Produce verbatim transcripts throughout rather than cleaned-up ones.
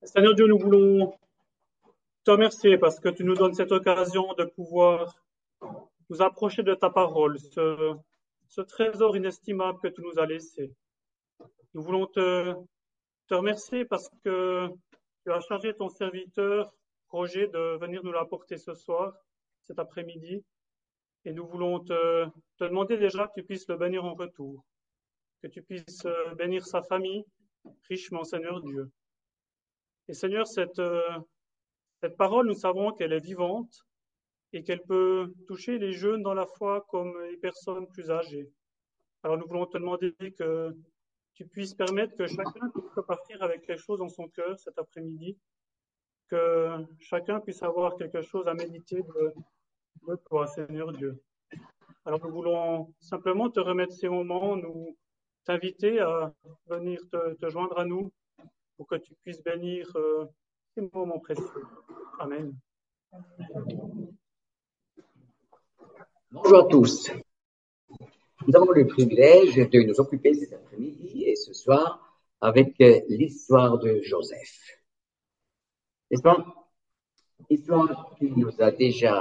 Seigneur Dieu, nous voulons te remercier parce que tu nous donnes cette occasion de pouvoir nous approcher de ta parole, ce, ce trésor inestimable que tu nous as laissé. Nous voulons te, te remercier parce que tu as chargé ton serviteur, Roger, de venir nous l'apporter ce soir, cet après-midi. Et nous voulons te, te demander déjà que tu puisses le bénir en retour, que tu puisses bénir sa famille richement, Seigneur Dieu. Et Seigneur, cette, cette parole, nous savons qu'elle est vivante et qu'elle peut toucher les jeunes dans la foi comme les personnes plus âgées. Alors nous voulons te demander que tu puisses permettre que chacun puisse repartir avec quelque chose dans son cœur cet après-midi, que chacun puisse avoir quelque chose à méditer de, de toi, Seigneur Dieu. Alors nous voulons simplement te remettre ces moments, nous t'inviter à venir te, te joindre à nous pour que tu puisses bénir euh, ces moments précieux. Amen. Bonjour à tous. Nous avons le privilège de nous occuper cet après-midi et ce soir avec l'histoire de Joseph. N'est-ce pas? Histoire qui nous a déjà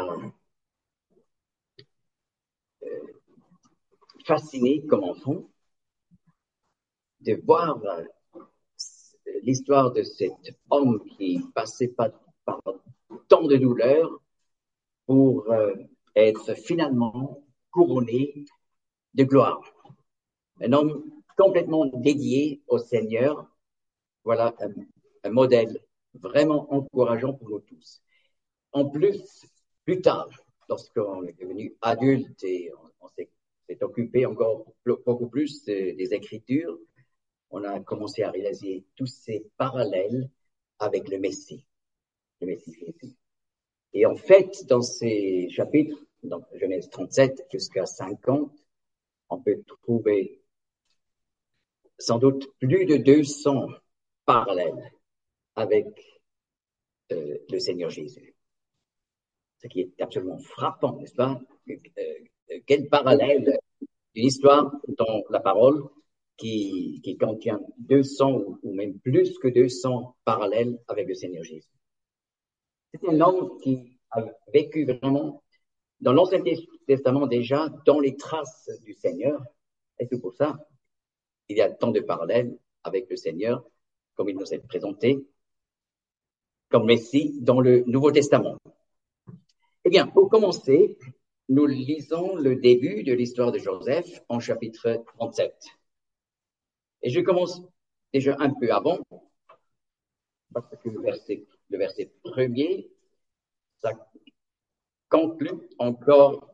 euh, fascinés comme enfants de voir euh, l'histoire de cet homme qui passait par, par tant de douleurs pour euh, être finalement couronné de gloire. Un homme complètement dédié au Seigneur. Voilà un, un modèle vraiment encourageant pour nous tous. En plus, plus tard, lorsqu'on est devenu adulte et on, on s'est, s'est occupé encore beaucoup plus des, des Écritures, on a commencé à réaliser tous ces parallèles avec le Messie, le Messie Jésus. Et en fait, dans ces chapitres, dans Genèse trente-sept jusqu'à cinquante, on peut trouver sans doute plus de deux cents parallèles avec euh, le Seigneur Jésus. Ce qui est absolument frappant, n'est-ce pas? Euh, quel parallèle d'une histoire dans la parole qui, qui contient deux cents ou, ou même plus que deux cents parallèles avec le Seigneur Jésus. C'est un homme qui a vécu vraiment dans l'Ancien Testament déjà, dans les traces du Seigneur. Et c'est pour ça qu'il y a tant de parallèles avec le Seigneur, comme il nous est présenté, comme Messie dans le Nouveau Testament. Eh bien, pour commencer, nous lisons le début de l'histoire de Joseph en chapitre trente-sept. Et je commence déjà un peu avant, parce que le verset, le verset premier, ça conclut encore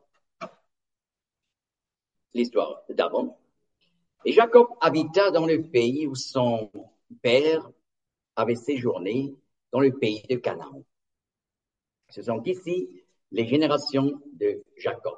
l'histoire d'avant. Et Jacob habita dans le pays où son père avait séjourné, dans le pays de Canaan. Ce sont ici les générations de Jacob.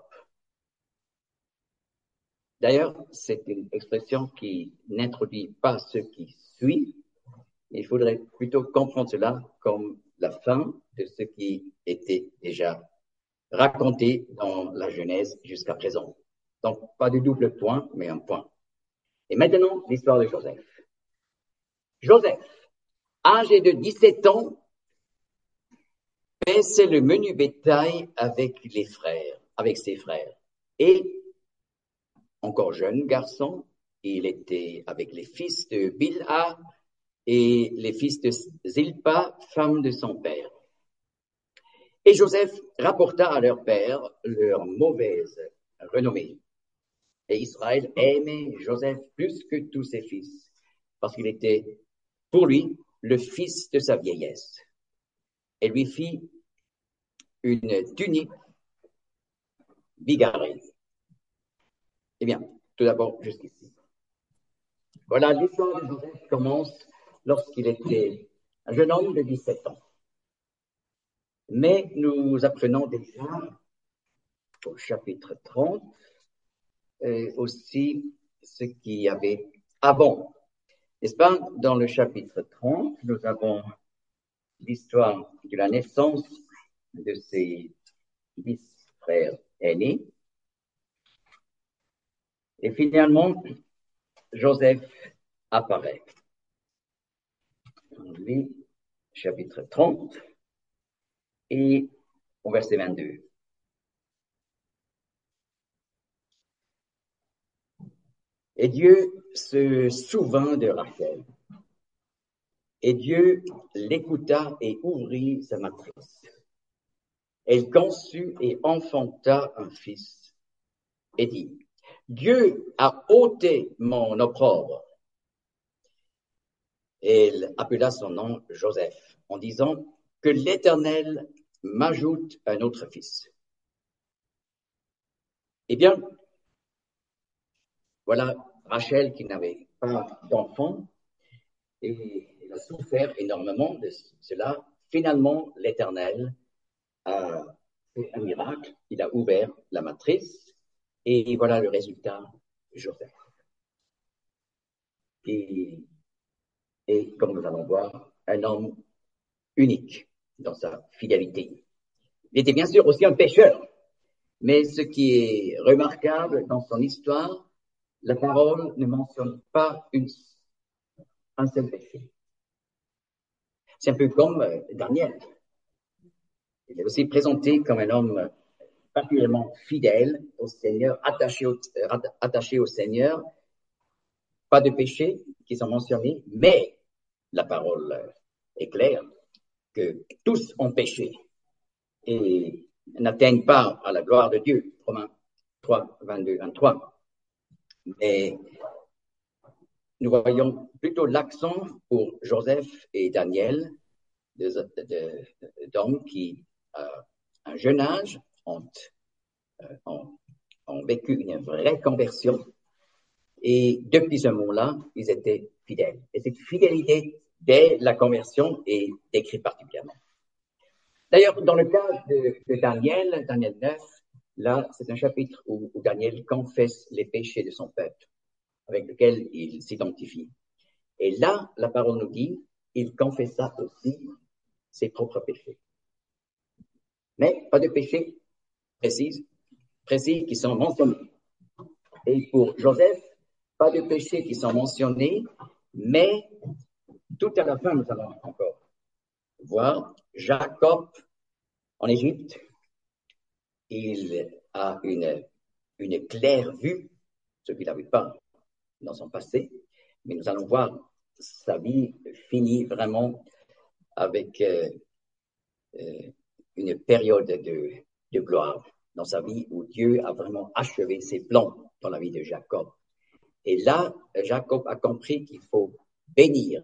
D'ailleurs, c'est une expression qui n'introduit pas ce qui suit. Il faudrait plutôt comprendre cela comme la fin de ce qui était déjà raconté dans la Genèse jusqu'à présent. Donc, pas de double point, mais un point. Et maintenant, l'histoire de Joseph. Joseph, âgé de dix-sept ans, paissait le menu bétail avec les frères, avec ses frères. Et, encore jeune garçon, il était avec les fils de Bilha et les fils de Zilpa, femme de son père. Et Joseph rapporta à leur père leur mauvaise renommée. Et Israël aimait Joseph plus que tous ses fils, parce qu'il était pour lui le fils de sa vieillesse. Et lui fit une tunique bigarrée. Eh bien, tout d'abord, jusqu'ici. Voilà, l'histoire de Joseph commence lorsqu'il était un jeune homme de dix-sept ans. Mais nous apprenons déjà au chapitre trente et aussi ce qu'il y avait avant. N'est-ce pas? Dans le chapitre trente, nous avons l'histoire de la naissance de ses dix frères aînés. Et finalement, Joseph apparaît. On lit chapitre trente, et au verset vingt-deux. Et Dieu se souvint de Rachel. Et Dieu l'écouta et ouvrit sa matrice. Elle conçut et enfanta un fils et dit, Dieu a ôté mon opprobre. Et elle appela son nom Joseph, en disant que l'Éternel m'ajoute un autre fils. Eh bien, voilà Rachel qui n'avait pas d'enfant et elle a souffert énormément de cela. Finalement, l'Éternel a fait un miracle, il a ouvert la matrice et voilà le résultat, Joseph. Et, et comme nous allons voir, un homme unique dans sa fidélité. Il était bien sûr aussi un pécheur, mais ce qui est remarquable dans son histoire, la parole ne mentionne pas une, un seul péché. C'est un peu comme euh, Daniel. Il est aussi présenté comme un homme particulièrement fidèle au Seigneur, attaché au, euh, attaché au Seigneur, pas de péché qui sont mentionnés, mais la parole est claire que tous ont péché et n'atteignent pas à la gloire de Dieu. Romains trois, vingt-deux, vingt-trois. Mais nous voyons plutôt l'accent pour Joseph et Daniel, d'hommes qui, à un jeune âge, ont, ont, ont vécu une vraie conversion. Et depuis ce moment-là, ils étaient fidèles. Et cette fidélité dès la conversion est décrite particulièrement. D'ailleurs, dans le cas de, de Daniel, Daniel neuf, là, c'est un chapitre où, où Daniel confesse les péchés de son peuple, avec lequel il s'identifie. Et là, la parole nous dit, il confessa aussi ses propres péchés. Mais pas de péchés précis, précis qui sont mentionnés. Et pour Joseph, pas de péchés qui sont mentionnés, mais tout à la fin, nous allons encore voir Jacob en Égypte. Il a une, une claire vue, ce qu'il n'avait pas dans son passé, mais nous allons voir sa vie finit vraiment avec euh, euh, une période de, de gloire dans sa vie où Dieu a vraiment achevé ses plans dans la vie de Jacob. Et là, Jacob a compris qu'il faut bénir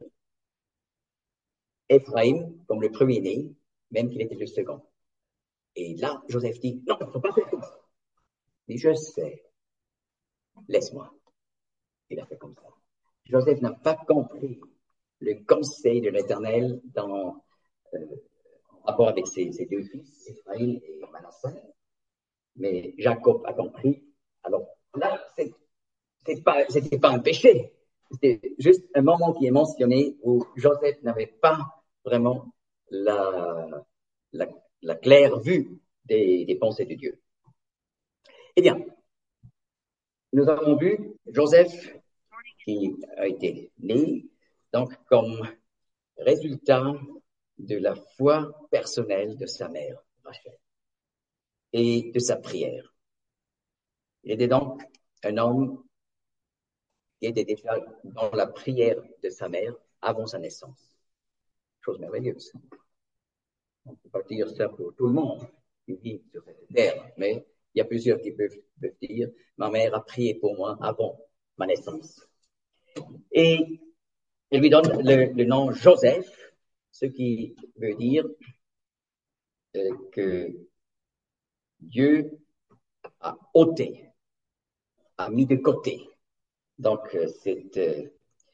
Éphraïm comme le premier-né, même qu'il était le second. Et là, Joseph dit, non, il ne faut pas faire comme ça. Il dit, je sais, laisse-moi. Il a fait comme ça. Joseph n'a pas compris le conseil de l'Éternel dans, euh, en rapport avec ses, ses deux fils, Éphraïm et Manassé. Mais Jacob a compris. Alors là, c'est, c'est pas, c'était pas un péché. C'était juste un moment qui est mentionné où Joseph n'avait pas vraiment la, la, la claire vue des, des pensées de Dieu. Eh bien, nous avons vu Joseph qui a été né, donc comme résultat de la foi personnelle de sa mère, Rachel, et de sa prière. Il était donc un homme qui était déjà dans la prière de sa mère avant sa naissance. Chose merveilleuse. On ne peut pas dire ça pour tout le monde qui vit sur cette terre, mais il y a plusieurs qui peuvent, peuvent dire « Ma mère a prié pour moi avant ma naissance ». Et il lui donne le, le nom Joseph, ce qui veut dire euh, que Dieu a ôté, a mis de côté. Donc, euh, c'est, euh,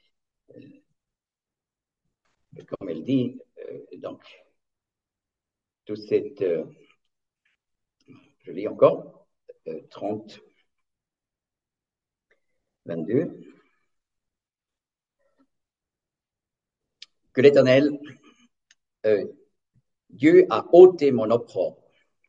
euh, comme elle dit, euh, donc, tout cette, euh, je lis encore, euh, trente, vingt-deux, que l'Éternel, euh, Dieu a ôté mon opprobre.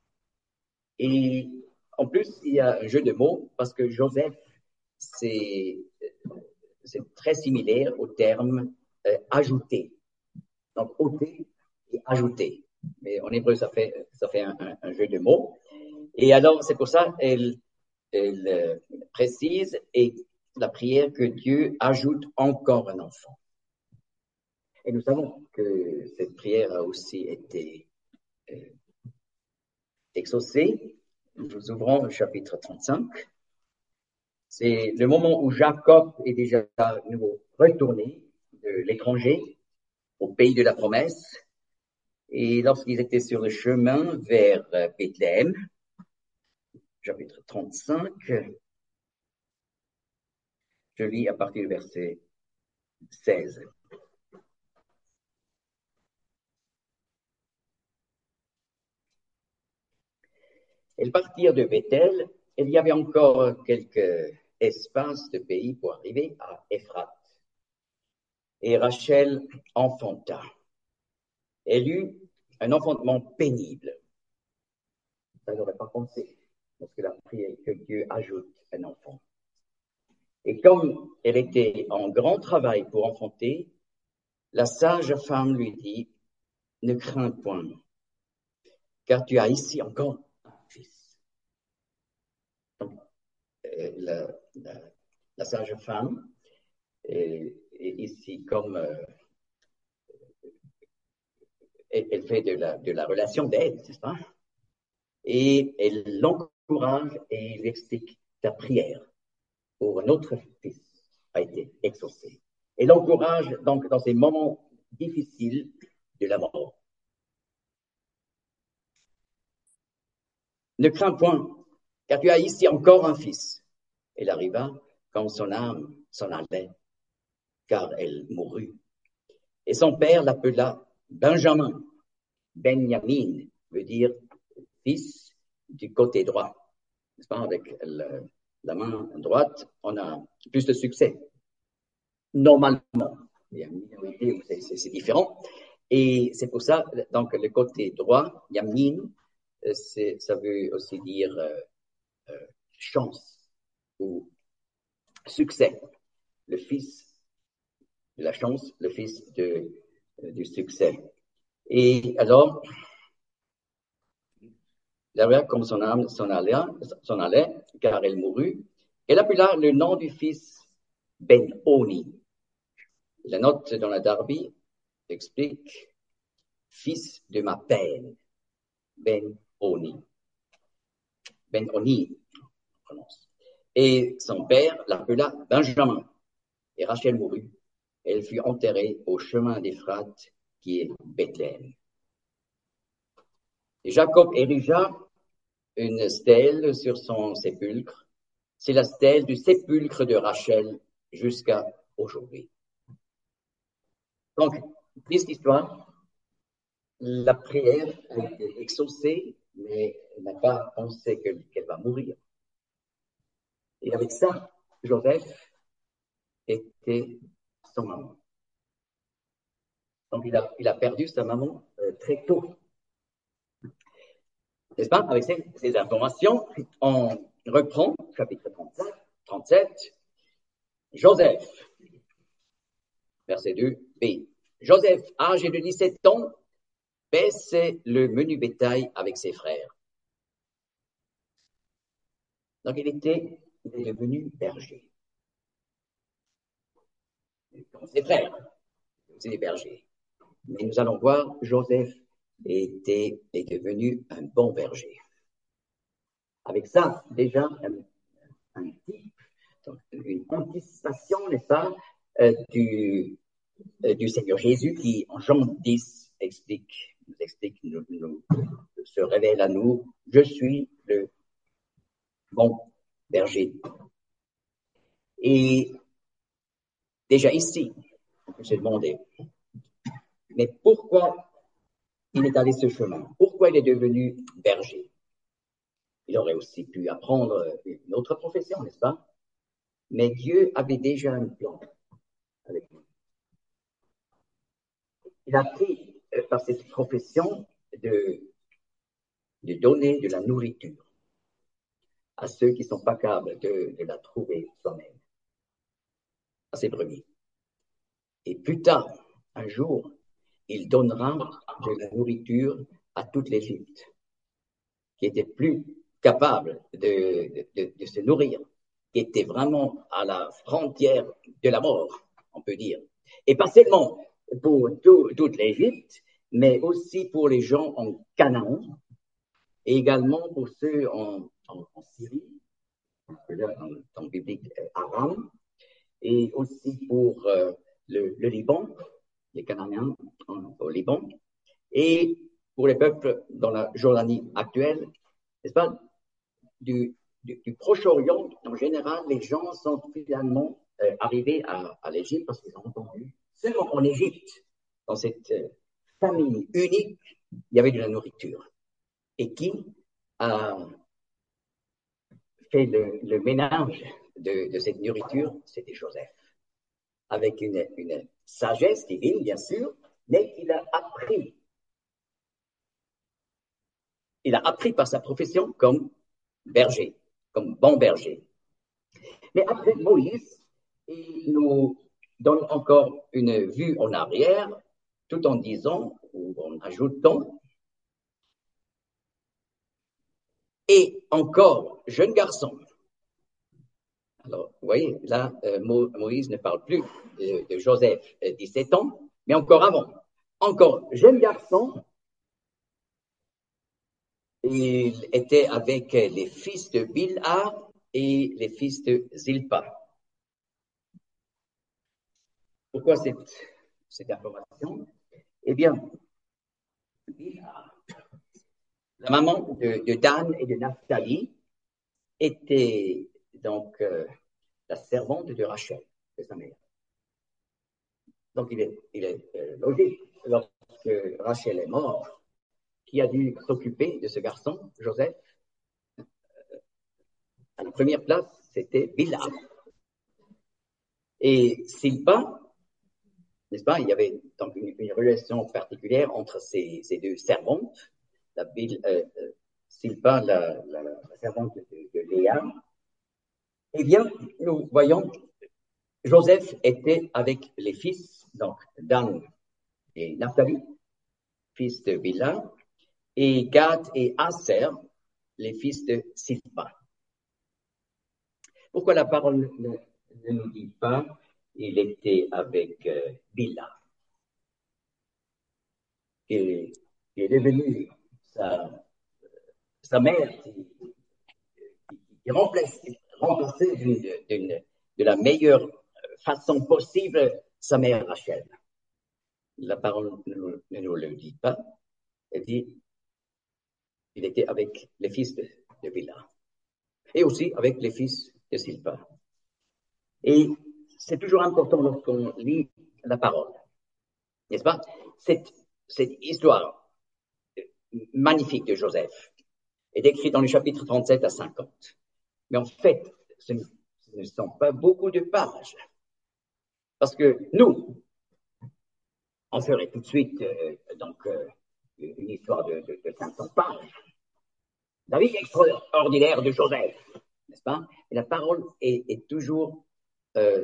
Et en plus, il y a un jeu de mots parce que Joseph, c'est, c'est très similaire au terme euh, ajouté. Donc, ôter, dit ajouter. Mais en hébreu, ça fait, ça fait un, un, un jeu de mots. Et alors, c'est pour ça elle, elle euh, précise et la prière que Dieu ajoute encore un enfant. Et nous savons que cette prière a aussi été euh, exaucée. Nous ouvrons le chapitre trente-cinq. C'est le moment où Jacob est déjà nouveau retourné de l'étranger au pays de la promesse. Et lorsqu'ils étaient sur le chemin vers Bethléem, chapitre trente-cinq, je lis à partir du verset seize. Ils partirent de Bethel, et il y avait encore quelques espaces de pays pour arriver à Ephrate. Et Rachel enfanta. Elle eut un enfantement pénible. Ça n'aurait pas pensé, parce que la prière que Dieu ajoute un enfant. Et comme elle était en grand travail pour enfanter, la sage femme lui dit, ne crains point, car tu as ici encore un fils. Donc, euh, la, la, la sage femme est, est ici comme euh, elle, elle fait de la, de la relation d'aide, n'est-ce pas? Et elle l'encourage et lui explique ta prière pour notre fils a été exaucée. Elle l'encourage donc dans ces moments difficiles de la mort. Ne crains point, car tu as ici encore un fils. Elle arriva quand son âme s'en allait, car elle mourut. Et son père l'appela Benjamin. Benjamin veut dire fils du côté droit. N'est-ce pas? Avec le, la main droite, on a plus de succès. Normalement. Il y a une minorité où c'est, c'est, c'est différent. Et c'est pour ça, donc, le côté droit, Yamin, c'est, ça veut aussi dire euh, euh, chance ou succès. Le fils de la chance, le fils de, euh, du succès. Et alors, derrière, comme son âme s'en allait, s'en allait, car elle mourut, elle appela le nom du fils Ben-Oni. La note dans la Darby explique fils de ma peine, Ben-Oni. Ben-Oni, on prononce. Et son père l'appela Benjamin. Et Rachel mourut. Elle fut enterrée au chemin d'Éphrate, qui est Bethléem. Et Jacob érigea une stèle sur son sépulcre. C'est la stèle du sépulcre de Rachel jusqu'à aujourd'hui. Donc, triste histoire. La prière a été exaucée, mais elle n'a pas pensé que, qu'elle va mourir. Et avec ça, Joseph était son maman. Donc, il a, il a perdu sa maman euh, très tôt. N'est-ce pas? Avec ces, ces informations, on reprend, chapitre trente-cinq, trente-sept, Joseph, verset deux b. Joseph, âgé de dix-sept ans, paissait le menu bétail avec ses frères. Donc, il était, il est devenu berger. Comme ses frères, c'est des bergers. Mais nous allons voir, Joseph était, est devenu un bon berger. Avec ça, déjà, un, un type, une anticipation, n'est-ce pas, euh, du, euh, du Seigneur Jésus qui, en Jean dix, explique, nous explique, nous, nous, se révèle à nous, je suis le bon berger. Et déjà ici, on peut se demander, mais pourquoi il est allé ce chemin? Pourquoi il est devenu berger? Il aurait aussi pu apprendre une autre profession, n'est-ce pas? Mais Dieu avait déjà un plan avec lui. Il a pris euh, par cette profession de, de donner de la nourriture à ceux qui ne sont pas capables de, de la trouver soi-même, à ses brebis. Et plus tard, un jour, il donnera de la nourriture à toute l'Égypte, qui était plus capable de, de, de se nourrir, qui était vraiment à la frontière de la mort, on peut dire. Et pas seulement pour tout, toute l'Égypte, mais aussi pour les gens en Canaan, et également pour ceux en, en, en Syrie, dans, dans le biblique Aram, et aussi pour euh, le, le Liban, les Cananéens en, au Liban, et pour les peuples dans la Jordanie actuelle, n'est-ce pas, du, du, du Proche-Orient, en général, les gens sont finalement euh, arrivés à, à l'Égypte parce qu'ils ont entendu, seulement en Égypte, dans cette euh, famille unique, il y avait de la nourriture. Et qui a fait le, le ménage de, de cette nourriture? C'était Joseph. Avec une, une sagesse divine, bien sûr, mais il a appris. Il a appris par sa profession comme berger, comme bon berger. Mais après Moïse, il nous donne encore une vue en arrière, tout en disant, ou en ajoutant, et encore, jeune garçon. Alors, vous voyez, là, euh, Mo, Moïse ne parle plus de, de Joseph, euh, dix-sept ans, mais encore avant. Encore, jeune garçon, il était avec les fils de Bilha et les fils de Zilpa. Pourquoi cette, cette information? Eh bien, Bilha, la maman de, de Dan et de Naphtali, était donc euh, la servante de Rachel, de sa mère. Donc, il est, il est euh, logique, lorsque Rachel est morte, qui a dû s'occuper de ce garçon, Joseph. À la première place, c'était Bilha. Et Zilpa, n'est-ce pas, il y avait donc une, une relation particulière entre ces, ces deux servantes, la Bil, euh, Zilpa, la, la, la servante de, de Léa. Eh bien, nous voyons, Joseph était avec les fils, donc Dan et Naphtali, fils de Bilha, et Gad et Aser, les fils de Zilpa. Pourquoi la parole ne, ne nous dit pas il était avec euh, Bilha, qui est, qui est devenue sa, sa mère, qui, qui remplace, remplaçait d'une, d'une, de la meilleure façon possible sa mère Rachel. La parole ne, ne nous le dit pas. Elle dit il était avec les fils de, de Bilha et aussi avec les fils de Zilpa. Et c'est toujours important lorsqu'on lit la parole, n'est-ce pas? Cette, cette histoire magnifique de Joseph est décrite dans le chapitre trente-sept à cinquante. Mais en fait, ce ne, ce ne sont pas beaucoup de pages. Parce que nous, on ferait tout de suite euh, donc, euh, une histoire de, de, de cinq cents pages. La vie extraordinaire de Joseph, n'est-ce pas? Et la parole est, est toujours euh,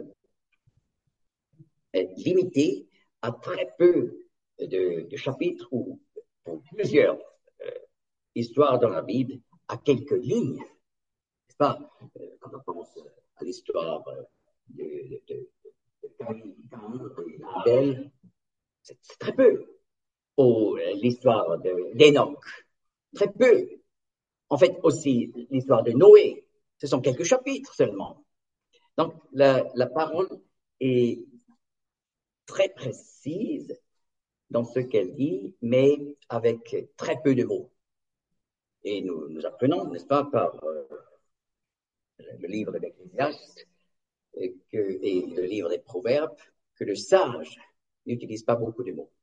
est limitée à très peu de, de chapitres ou pour plusieurs euh, histoires dans la Bible à quelques lignes. N'est-ce pas? Euh, quand on pense à l'histoire euh, de, de, de Caïn et Abel, c'est, c'est très peu. Ou euh, l'histoire de, d'Enoch, très peu. En fait, aussi l'histoire de Noé, ce sont quelques chapitres seulement. Donc, la, la parole est très précise dans ce qu'elle dit, mais avec très peu de mots. Et nous, nous apprenons, n'est-ce pas, par euh, le livre d'Ecclésiaste et, que, et le livre des Proverbes, que le sage n'utilise pas beaucoup de mots.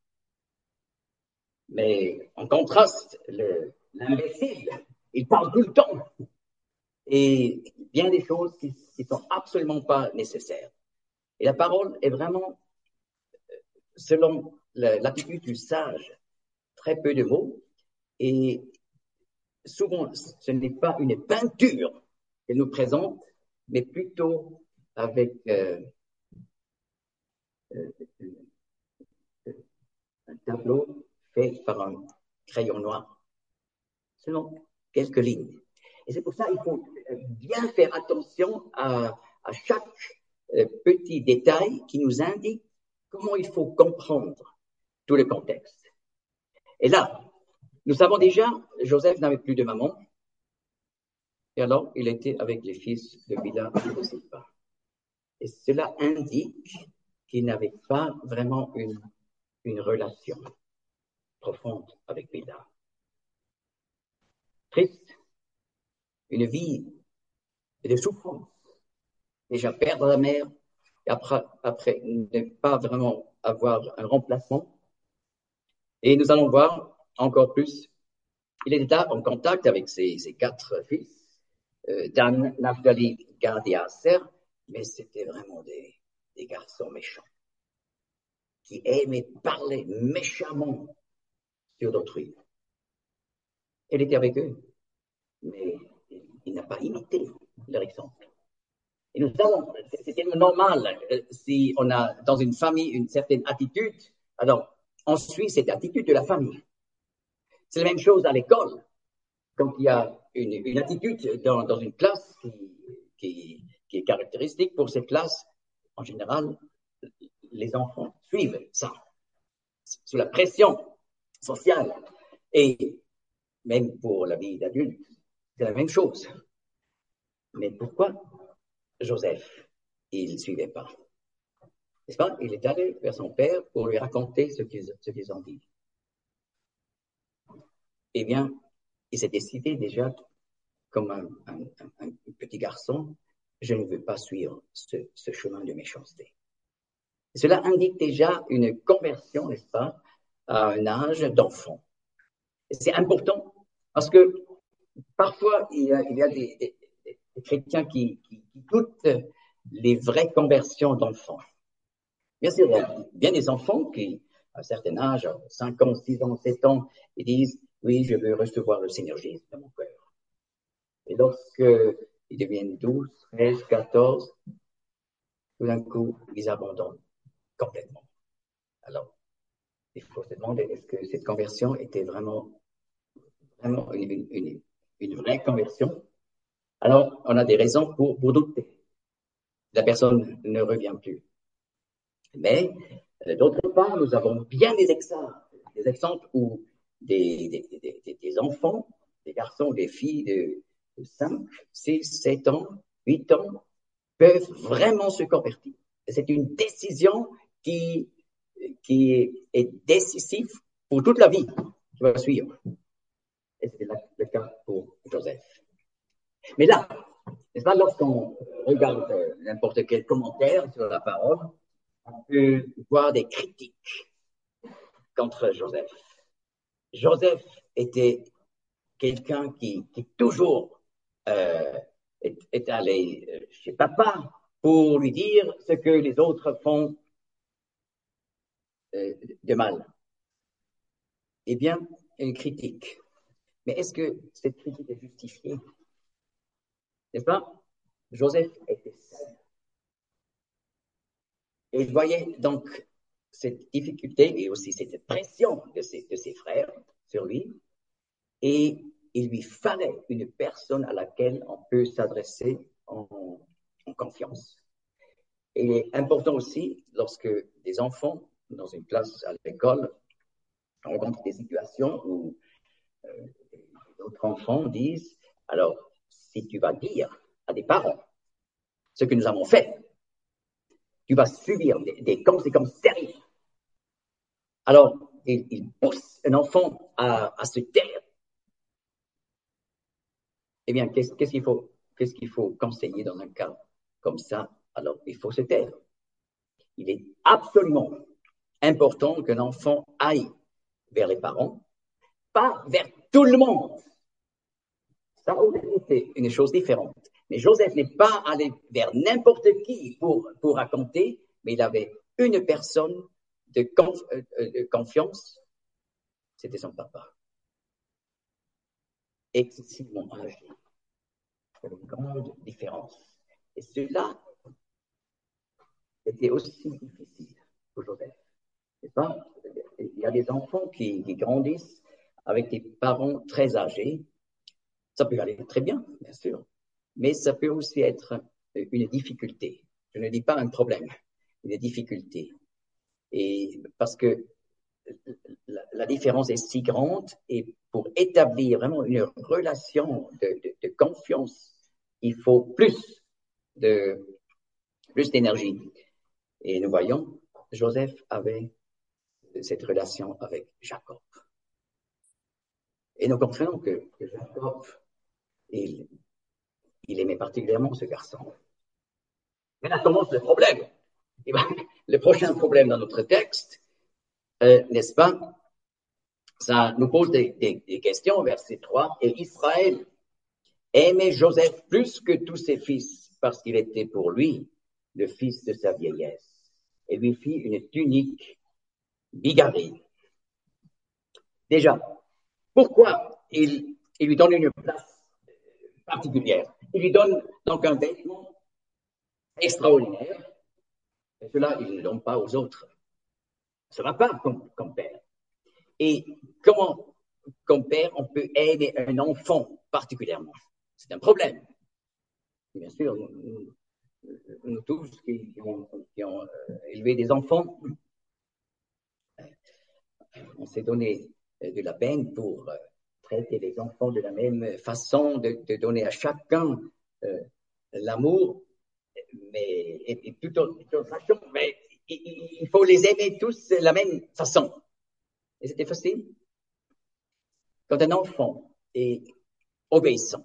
Mais en contraste, le, l'imbécile, il parle tout le temps. Et bien des choses qui ne sont absolument pas nécessaires. Et la parole est vraiment, selon l'attitude du sage, très peu de mots. Et souvent, ce n'est pas une peinture qu'elle nous présente, mais plutôt avec euh, euh, un tableau fait par un crayon noir, selon quelques lignes. Et c'est pour ça qu'il faut bien faire attention à, à chaque euh, petit détail qui nous indique comment il faut comprendre tout le contexte. Et là, nous savons déjà, Joseph n'avait plus de maman, et alors il était avec les fils de Bila et de Silpa. Et cela indique qu'il n'avait pas vraiment une, une relation profonde avec Bila. Triste, une vie de souffrance. Déjà perdre la mère, et après, après ne pas vraiment avoir un remplacement. Et nous allons voir encore plus, il était là en contact avec ses, ses quatre fils, euh, Dan, Naphtali, Gad et Aser, mais c'était vraiment des, des garçons méchants, qui aimaient parler méchamment sur d'autrui. Elle était avec eux, mais il n'a pas imité leur exemple. Et nous savons, c'est normal, si on a dans une famille une certaine attitude, alors on suit cette attitude de la famille. C'est la même chose à l'école. Quand il y a une, une attitude dans, dans une classe qui, qui, qui est caractéristique pour cette classe, en général, les enfants suivent ça, sous la pression sociale. Et même pour la vie d'adulte, c'est la même chose. Mais pourquoi Joseph, il ne suivait pas? N'est-ce pas? Il est allé vers son père pour lui raconter ce qu'ils, ce qu'ils ont dit. Eh bien, il s'est décidé déjà, comme un, un, un, un petit garçon, je ne veux pas suivre ce, ce chemin de méchanceté. Et cela indique déjà une conversion, n'est-ce pas, à un âge d'enfant. Et c'est important parce que parfois, il y a, il y a des, des, des chrétiens qui, qui, qui doutent les vraies conversions d'enfants. Bien sûr, il y a bien des enfants qui, à un certain âge, cinq ans, six ans, sept ans, ils disent, oui, je veux recevoir le Seigneur Jésus dans mon cœur. Et lorsqu'ils deviennent douze, treize, quatorze, tout d'un coup, ils abandonnent complètement. Alors, il faut se demander, est-ce que cette conversion était vraiment, vraiment une, une, une vraie conversion? Alors, on a des raisons pour, pour douter. La personne ne revient plus. Mais, d'autre part, nous avons bien des exemples, des exemples où des, des, des, des enfants, des garçons, des filles de, de cinq, six, sept ans, huit ans, peuvent vraiment se convertir. C'est une décision qui, qui est décisive pour toute la vie qui va suivre. Et c'est le cas pour Joseph. Mais là, n'est-ce pas, lorsqu'on regarde n'importe quel commentaire sur la parole, on peut voir des critiques contre Joseph. Joseph était quelqu'un qui, qui toujours euh, est, est allé chez papa pour lui dire ce que les autres font euh, de mal. Eh bien, une critique. Mais est-ce que cette critique est justifiée? N'est-ce pas? Joseph était seul. Et il voyait donc cette difficulté et aussi cette pression de ses, de ses frères sur lui. Et il lui fallait une personne à laquelle on peut s'adresser en, en confiance. Et il est important aussi, lorsque des enfants, dans une classe à l'école, rencontrent des situations où euh, d'autres enfants disent, alors, si tu vas dire à des parents ce que nous avons fait, tu vas subir des, des conséquences sérieuses. Alors, il, il pousse un enfant à, à se taire. Eh bien, qu'est-ce, qu'est-ce qu'il faut, qu'est-ce qu'il faut conseiller dans un cas comme ça? Alors, il faut se taire. Il est absolument important qu'un enfant aille vers les parents, pas vers tout le monde. Ça aurait été une chose différente. Mais Joseph n'est pas allé vers n'importe qui pour, pour raconter, mais il avait une personne de, conf, euh, de confiance, c'était son papa. Excessivement âgé. C'est une grande différence. Et cela était aussi difficile pour Joseph. C'est pas, il y a des enfants qui, qui grandissent avec des parents très âgés. Ça peut aller très bien, bien sûr, mais ça peut aussi être une difficulté. Je ne dis pas un problème, une difficulté. Et parce que la, la différence est si grande, et pour établir vraiment une relation de, de, de confiance, il faut plus de plus d'énergie. Et nous voyons, Joseph avait cette relation avec Jacob. Et nous comprenons que, que Jacob, il, il aimait particulièrement ce garçon. Mais là commence le problème. Et ben, le prochain problème dans notre texte, euh, n'est-ce pas? Ça nous pose des, des, des questions, verset trois. Et Israël aimait Joseph plus que tous ses fils, parce qu'il était pour lui le fils de sa vieillesse, et lui fit une tunique bigarrée. Déjà, pourquoi il, il lui donne une place particulière? Il lui donne donc un vêtement extraordinaire, et cela, il ne le donne pas aux autres. Ça ne va pas comme, comme père. Et comment, comme père, on peut aimer un enfant particulièrement? C'est un problème. Bien sûr, nous, nous, nous tous qui, qui ont, qui ont euh, élevé des enfants, on s'est donné de la peine pour euh, traiter les enfants de la même façon, de, de donner à chacun euh, l'amour, mais et, et toute autre façon, mais il, il faut les aimer tous de la même façon. Et c'était facile. Quand un enfant est obéissant,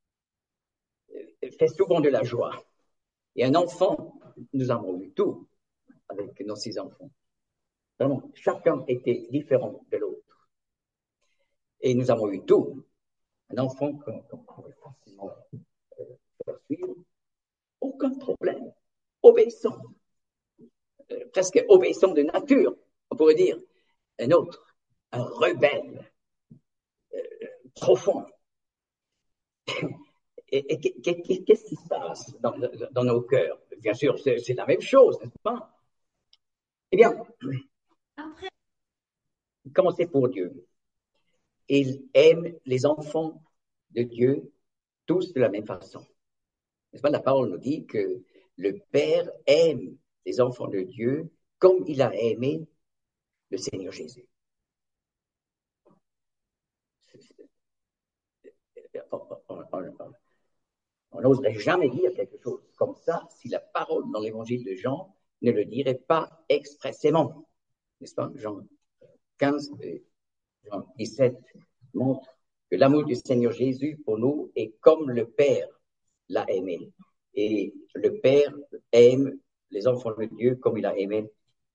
fait souvent de la joie, et un enfant, nous avons eu tout avec nos six enfants. Vraiment, chacun était différent de l'autre. Et nous avons eu tout. Un enfant qu'on qu pouvait facilement euh, faire suivre, aucun problème, obéissant, euh, presque obéissant de nature, on pourrait dire. Un autre, un rebelle, euh, profond. Et, et qu'est-ce qui se passe dans, dans nos cœurs? Bien sûr, c'est la même chose, n'est-ce pas? Eh bien, après, commencez pour Dieu. Il aime les enfants de Dieu tous de la même façon. N'est-ce pas? La parole nous dit que le Père aime les enfants de Dieu comme il a aimé le Seigneur Jésus. On n'oserait jamais dire quelque chose comme ça si la parole dans l'évangile de Jean ne le dirait pas expressément. N'est-ce pas? Jean quinze et Jean dix-sept montrent que l'amour du Seigneur Jésus pour nous est comme le Père l'a aimé. Et le Père aime les enfants de Dieu comme il a aimé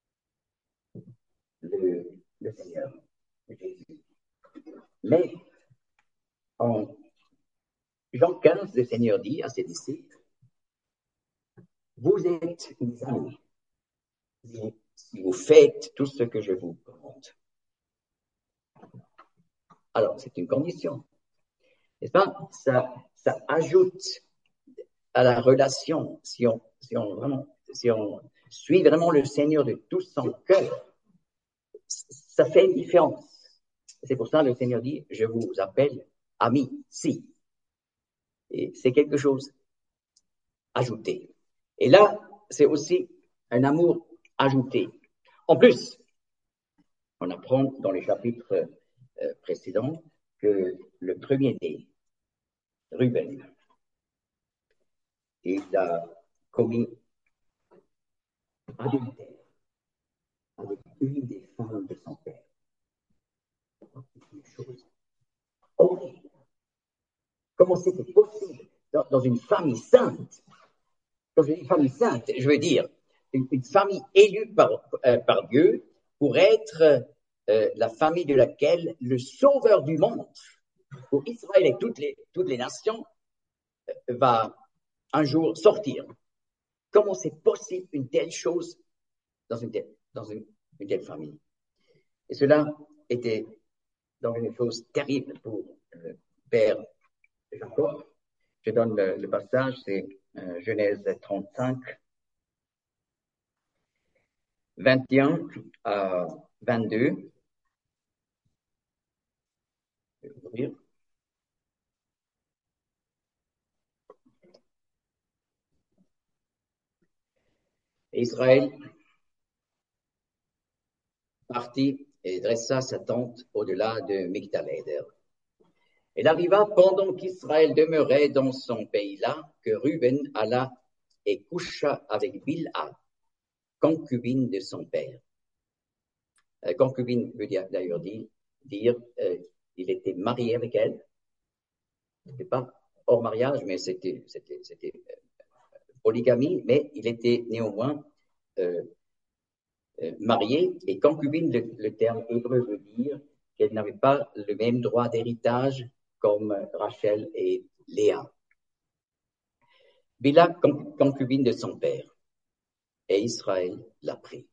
le, le Seigneur Jésus. Mais en Jean quinze, le Seigneur dit à ses disciples, vous êtes mes amis si vous faites tout ce que je vous commande. Alors, c'est une condition. N'est-ce pas? Ça, ça ajoute à la relation, si on, si on vraiment, si on suit vraiment le Seigneur de tout son cœur, ça fait une différence. C'est pour ça que le Seigneur dit, je vous appelle amis, si. Et c'est quelque chose ajouté. Et là, c'est aussi un amour ajouté. En plus, on apprend dans les chapitres euh, précédents que le premier-né, Ruben, il a commis adultère avec une des femmes de son père. C'est une chose horrible. Comment c'était possible dans, dans une famille sainte? Quand je dis famille sainte, je veux dire une, une famille élue par, euh, par Dieu pour être euh, la famille de laquelle le sauveur du monde, pour Israël et toutes les, toutes les nations, euh, va un jour sortir. Comment c'est possible une telle chose dans une telle, dans une, une telle famille? Et cela était donc une chose terrible pour le père Jacob. Je donne le, le passage, c'est euh, Genèse trente-cinq, vingt et un à vingt-deux. ouvrir. Et Israël partit et dressa sa tente au-delà de Migdal-Eder. Il arriva pendant qu'Israël demeurait dans son pays-là que Ruben alla et coucha avec Bilha, concubine de son père. Euh, concubine veut dire, d'ailleurs dire, dire euh, il était marié avec elle. C'était pas hors mariage, mais c'était, c'était, c'était euh, polygamie, mais il était néanmoins euh, euh, marié. Et concubine, le, le terme hébreu veut dire qu'elle n'avait pas le même droit d'héritage comme Rachel et Léa. Bilha, concubine de son père, et Israël l'a pris.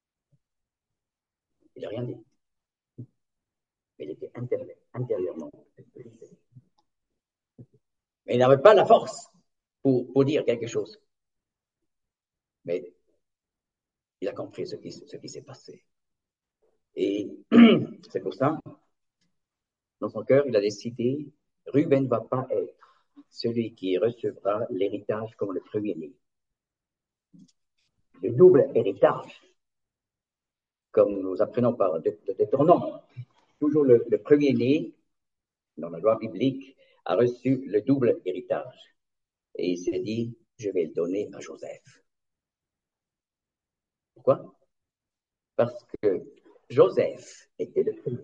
Il n'a rien dit. Mais il était intérieur, intérieurement brisé. Mais il n'avait pas la force pour, pour dire quelque chose. Mais il a compris ce qui, ce qui s'est passé. Et c'est pour ça, dans son cœur, il a décidé, Ruben ne va pas être celui qui recevra l'héritage comme le premier-né. Le double héritage, comme nous apprenons par Deutéronome, toujours le, le premier-né, dans la loi biblique, a reçu le double héritage. Et il s'est dit, je vais le donner à Joseph. Pourquoi? Parce que Joseph était le premier.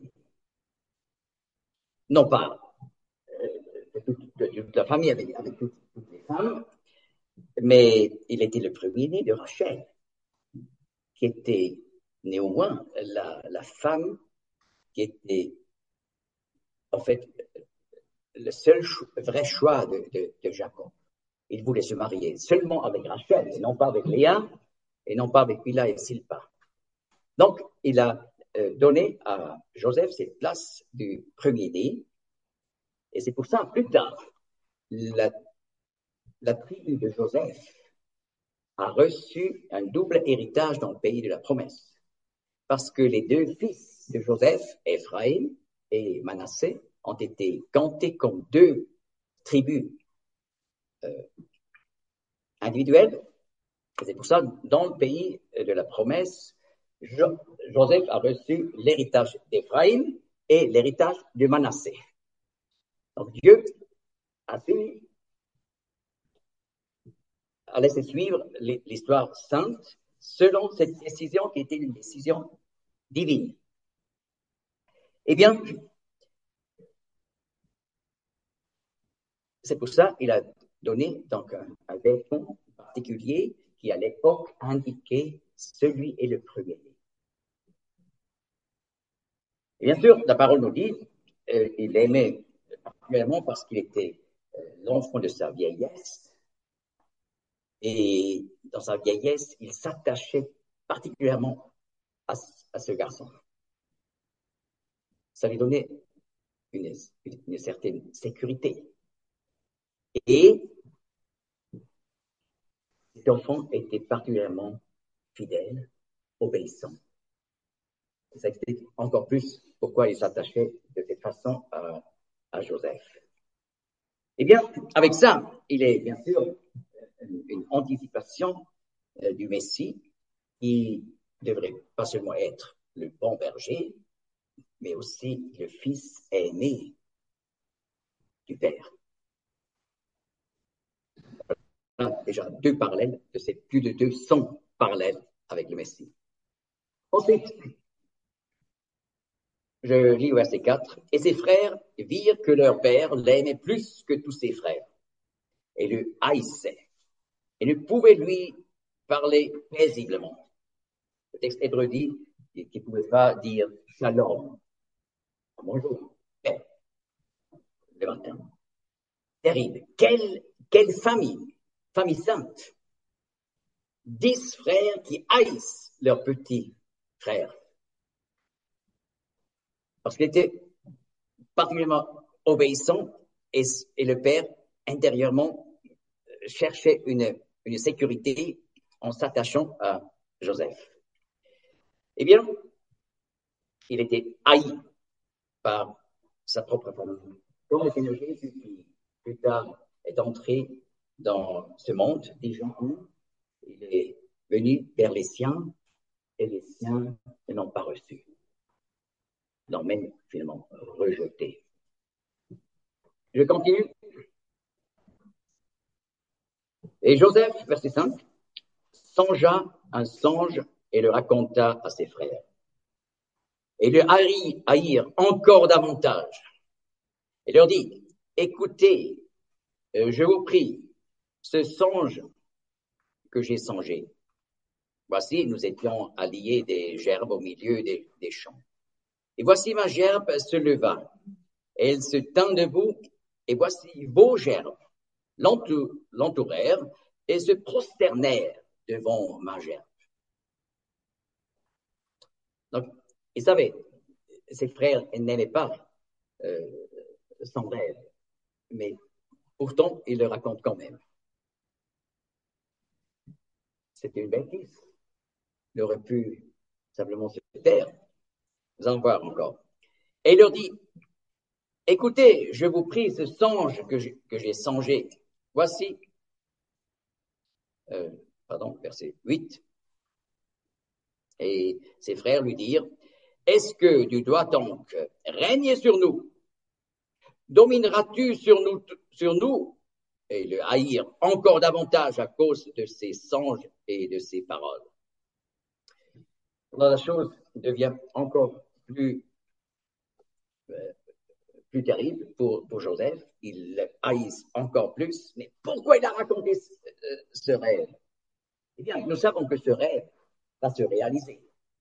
Non pas euh, de, toute, de, de toute la famille avec, avec toutes, toutes les femmes, mais il était le premier-né de Rachel, qui était néanmoins la, la femme qui était en fait le seul cho- vrai choix de, de, de Jacob. Il voulait se marier seulement avec Rachel, et non pas avec Léa, et non pas avec Bilha et Silpa. Donc, il a euh, donné à Joseph cette place du premier-né, et c'est pour ça, plus tard, la, la tribu de Joseph a reçu un double héritage dans le pays de la promesse, parce que les deux fils de Joseph, Ephraïm et Manassé, ont été comptés comme deux tribus euh, individuelles. Et c'est pour ça, dans le pays de la promesse, jo- Joseph a reçu l'héritage d'Ephraïm et l'héritage de Manassé. Donc Dieu a fini, a laissé suivre l'histoire sainte selon cette décision qui était une décision divine. Eh bien, c'est pour ça qu'il a donné donc un, un vêtement particulier qui à l'époque indiquait celui est le premier-né. Et bien sûr, la parole nous dit, euh, il l'aimait particulièrement parce qu'il était euh, l'enfant de sa vieillesse. Et dans sa vieillesse, il s'attachait particulièrement à, à ce garçon. Ça lui donnait une, une, une certaine sécurité. Et cet enfant était particulièrement fidèle, obéissant. Ça explique encore plus pourquoi il s'attachait de cette façon à, à Joseph. Eh bien, avec ça, il est bien sûr une anticipation euh, du Messie qui devrait pas seulement être le bon berger, mais aussi le fils aimé du Père. Voilà, déjà deux parallèles, de ces plus de deux cents parallèles avec le Messie. Ensuite, je lis au verset quatre. Et ses frères virent que leur père l'aimait plus que tous ses frères et le haïssait et ne pouvaient lui parler paisiblement. Le texte hébreu dit qu'il ne pouvait pas dire shalom, bonjour, père, le matin. Terrible. Quelle, quelle famille, famille sainte. Dix frères qui haïssent leur petit frère. Parce qu'il était particulièrement obéissant et, et le père, intérieurement, cherchait une, une sécurité en s'attachant à Joseph. Eh bien, il était haï par sa propre famille. Comme le Seigneur Jésus qui, plus tard, est entré dans ce monde, dit Jean un, il est venu vers les siens et les siens ne l'ont pas reçu. Ils l'ont même finalement rejeté. Je continue. Et Joseph, verset cinq, songea un songe et le raconta à ses frères. Et le haïrent encore davantage. Et leur dit, écoutez, euh, je vous prie, ce songe que j'ai songé. Voici, nous étions alliés des gerbes au milieu des, des champs. Et voici ma gerbe se leva. Et elle se tint debout. Et voici vos gerbes l'entourèrent et se prosternèrent devant ma gerbe. Donc, il savait, ses frères n'aimaient pas euh, son rêve, mais pourtant, il le raconte quand même. C'était une bêtise. Il aurait pu simplement se taire. Vous allez voir encore. Et il leur dit, écoutez, je vous prie, ce songe que j'ai, que j'ai songé, voici, euh, pardon, verset huit, et ses frères lui dirent, est-ce que tu dois donc régner sur nous? Domineras-tu sur nous, sur nous? Et le haïr encore davantage à cause de ses songes et de ses paroles. Alors, la chose devient encore plus, euh, plus terrible pour, pour Joseph. Il le haïssent encore plus. Mais pourquoi il a raconté ce, euh, ce rêve? Eh bien, nous savons que ce rêve va se réaliser.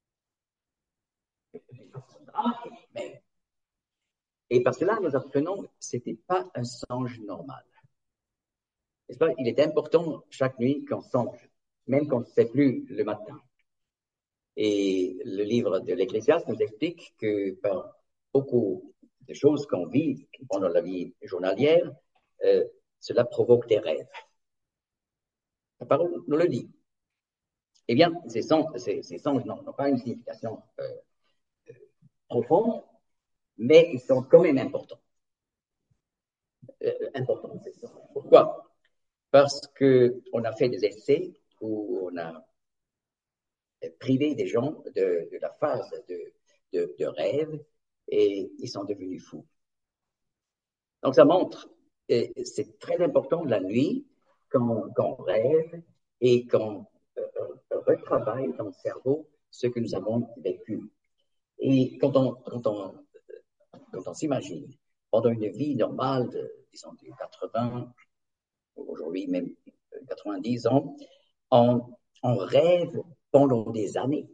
Mais, et par cela, nous apprenons que ce n'était pas un songe normal. N'est-ce pas? Il est important chaque nuit qu'on songe, même qu'on ne sait plus le matin. Et le livre de l'Ecclésiaste nous explique que par beaucoup de choses qu'on vit pendant la vie journalière, euh, cela provoque des rêves. La parole nous le dit. Eh bien, ces songes, ces, ces songes n'ont pas une signification euh, euh, profonde, mais ils sont quand même importants. Euh, importants, ces songes. Pourquoi? Parce qu'on a fait des essais où on a privé des gens de, de la phase de, de, de rêve et ils sont devenus fous. Donc ça montre, et c'est très important la nuit quand, quand on rêve et qu'on euh, retravaille dans le cerveau ce que nous avons vécu. Et quand on, quand on, quand on s'imagine pendant une vie normale de, disons, de quatre-vingts, aujourd'hui même quatre-vingt-dix ans, on, on rêve pendant des années.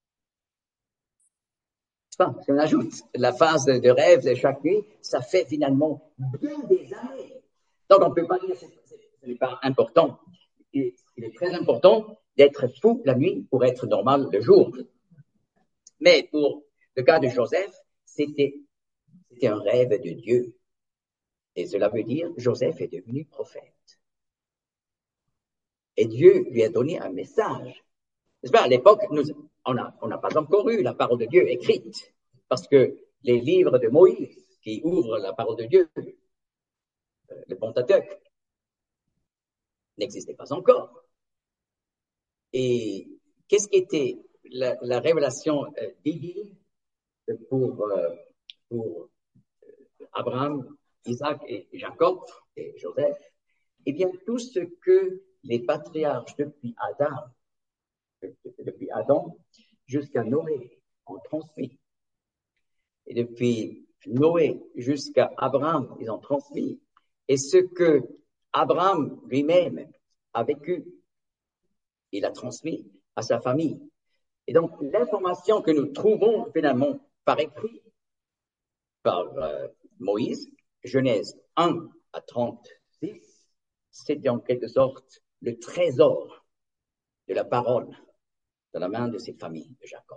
Si on ajoute la phase de rêve de chaque nuit, ça fait finalement bien des années. Donc on ne peut pas dire que ce n'est pas important. Il est très important d'être fou la nuit pour être normal le jour. Mais pour le cas de Joseph, c'était, c'était un rêve de Dieu. Et cela veut dire que Joseph est devenu prophète. Et Dieu lui a donné un message. N'est-ce pas? À l'époque, nous, on n'a on n'a pas encore eu la parole de Dieu écrite. Parce que les livres de Moïse qui ouvrent la parole de Dieu, le Pentateuque, n'existaient pas encore. Et qu'est-ce qui était la, la révélation euh, divine pour, euh, pour Abraham, Isaac et Jacob et Joseph? Eh bien, tout ce que les patriarches depuis Adam, depuis Adam jusqu'à Noé ont transmis. Et depuis Noé jusqu'à Abraham, ils ont transmis. Et ce que Abraham lui-même a vécu, il a transmis à sa famille. Et donc, l'information que nous trouvons finalement par écrit, par euh, Moïse, Genèse un à trente-six, c'est en quelque sorte le trésor de la parole dans la main de cette famille de Jacob.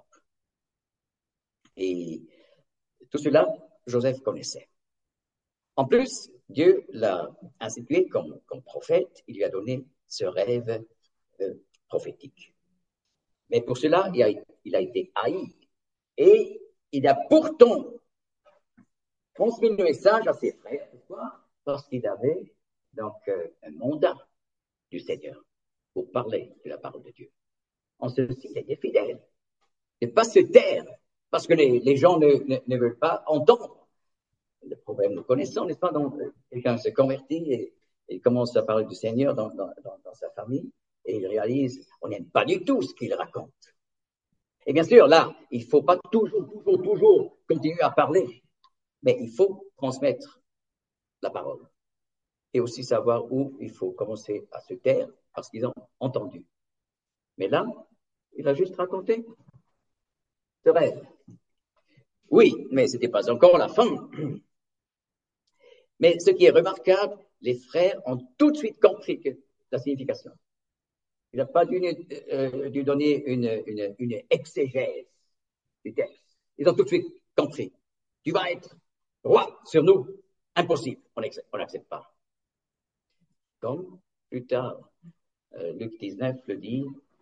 Et tout cela, Joseph connaissait. En plus, Dieu l'a institué comme, comme prophète, il lui a donné ce rêve euh, prophétique. Mais pour cela, il a, il a été haï. Et il a pourtant transmis le message à ses frères. Pourquoi? Parce qu'il avait donc euh, un mandat du Seigneur pour parler de la parole de Dieu. En ceci, il était fidèle. Ne pas se taire, parce que les, les gens ne, ne, ne veulent pas entendre. Le problème, nous connaissons, n'est-ce pas? Donc, quelqu'un se convertit et, et commence à parler du Seigneur dans, dans, dans, dans sa famille, et il réalise, on n'aime pas du tout ce qu'il raconte. Et bien sûr, là, il ne faut pas toujours, toujours, toujours continuer à parler, mais il faut transmettre la parole. Et aussi savoir où il faut commencer à se taire, parce qu'ils ont entendu. Mais là, il a juste raconté ce rêve. Oui, mais ce n'était pas encore la fin. Mais ce qui est remarquable, les frères ont tout de suite compris que, la signification. Il n'a pas dû, euh, dû donner une, une, une exégèse du texte. Ils ont tout de suite compris. Tu vas être roi sur nous. Impossible. On n'accepte pas. Comme plus tard, euh, Luc dix-neuf le dit,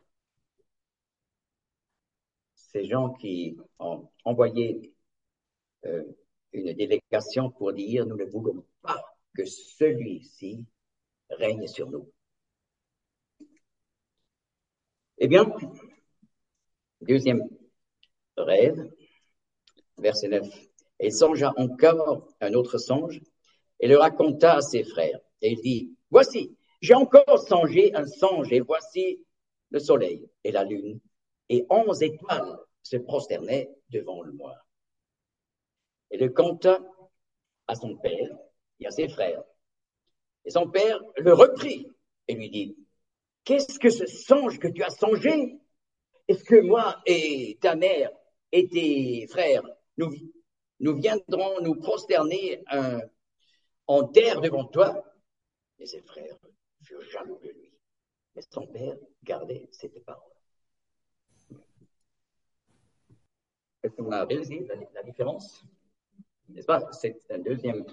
ces gens qui ont envoyé euh, une délégation pour dire, nous ne voulons pas que celui-ci règne sur nous. Eh bien, deuxième rêve, verset neuf. Et il songea encore un autre songe et le raconta à ses frères. Et il dit, voici, j'ai encore songé un songe et voici le soleil et la lune et onze étoiles se prosternaient devant moi. Et le conta à son père et à ses frères. Et son père le reprit et lui dit, qu'est-ce que ce songe que tu as songé? Est-ce que moi et ta mère et tes frères, nous, nous viendrons nous prosterner un, en terre devant toi? Et ses frères furent jaloux de lui. Mais son père gardait cette parole. Est-ce qu'on a réalisé la, la différence? N'est-ce pas? C'est un deuxième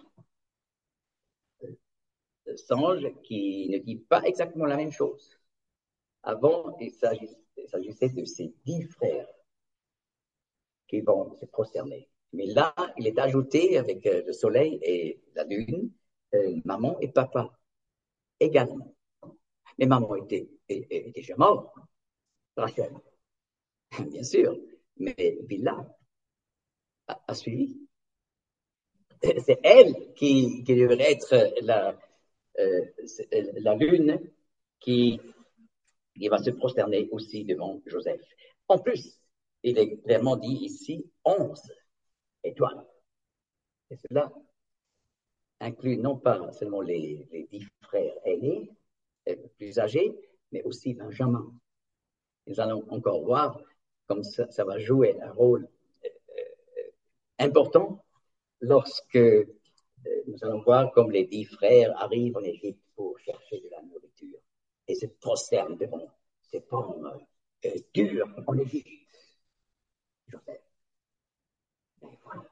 songe qui ne dit pas exactement la même chose. Avant, il s'agissait de ces dix frères qui vont se prosterner. Mais là, il est ajouté avec euh, le soleil et la lune, euh, maman et papa également. Mais maman était, était, était déjà morte, Rachel, bien sûr, mais Bilha a, a suivi. C'est elle qui, qui devrait être la, euh, la lune qui, qui va se prosterner aussi devant Joseph. En plus, il est clairement dit ici onze étoiles. Et cela inclut non pas seulement les, les dix frères aînés, plus âgés, mais aussi Benjamin. Nous allons encore voir comme ça, ça va jouer un rôle euh, important lorsque euh, nous allons voir comme les dix frères arrivent en Égypte pour chercher de la nourriture et se prosternent devant ces pommes euh, dures en Égypte. Joseph. Et voilà.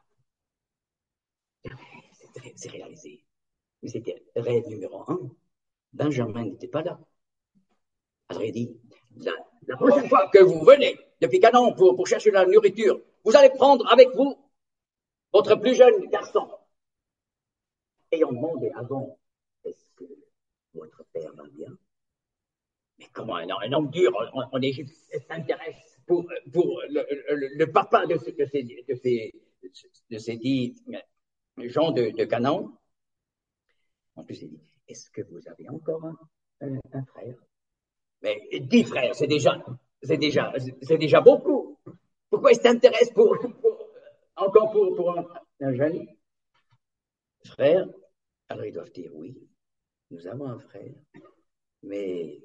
C'est réalisé. Mais c'était rêve numéro un. Benjamin n'était pas là. Alors il dit, la, la prochaine fois que vous venez depuis Canaan pour, pour chercher de la nourriture, vous allez prendre avec vous votre plus jeune garçon. Ayant demandé avant, est-ce que votre père va bien? Mais comment un, un homme dur en, en Égypte s'intéresse pour, pour le, le, le papa de, de, ces, de, ces, de ces dix gens de, de Canaan? En plus, il dit, est-ce que vous avez encore un, un, un frère? Mais dix frères, c'est déjà, c'est déjà, c'est déjà beaucoup. Pourquoi il s'intéresse pour, pour, encore pour, pour un, un jeune frère? Alors ils doivent dire oui, nous avons un frère, mais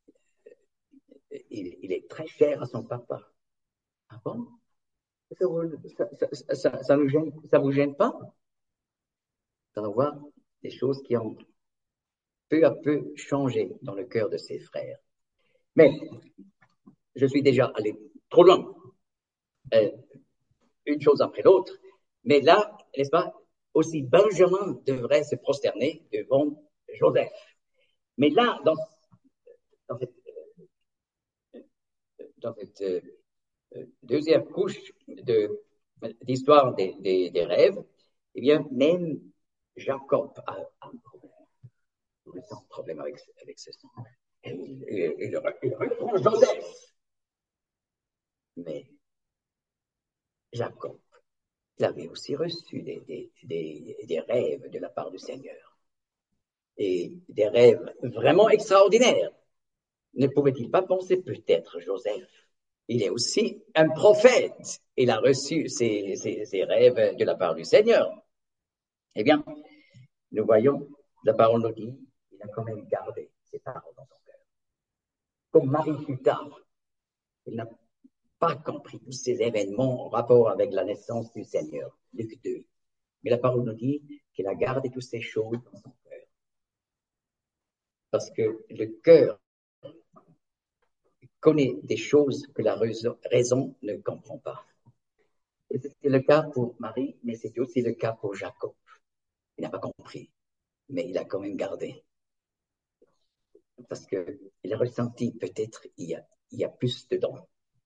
il, il est très cher à son papa. Ah bon? Ça, ça, ça, ça, nous gêne, ça vous gêne pas? On va voir des choses qui ont peu à peu changé dans le cœur de ses frères. Mais je suis déjà allé trop loin. Euh, une chose après l'autre. Mais là, n'est-ce pas, aussi Benjamin devrait se prosterner devant Joseph. Mais là, dans, dans cette, dans cette euh, deuxième couche de, d'histoire des, des, des rêves, Eh bien, même Jacob a, a un problème. Un problème avec, avec ce sang. Et il, il, il, il reprend Joseph. Mais Jacob, il avait aussi reçu des, des, des, des rêves de la part du Seigneur. Et des rêves vraiment extraordinaires. Ne pouvait-il pas penser peut-être Joseph? Il est aussi un prophète. Il a reçu ses, ses, ses rêves de la part du Seigneur. Eh bien, nous voyons, la parole nous dit, il a quand même gardé ses paroles dans son cœur. Comme Marie plus tard, il n'a pas compris tous ces événements en rapport avec la naissance du Seigneur, Luc deux. Mais la parole nous dit qu'il a gardé toutes ces choses dans son cœur. Parce que le cœur connaît des choses que la raison ne comprend pas. Et c'était le cas pour Marie, mais c'était aussi le cas pour Jacob. Il n'a pas compris, mais il a quand même gardé. Parce qu'il a ressenti peut-être il y a, il y a plus dedans.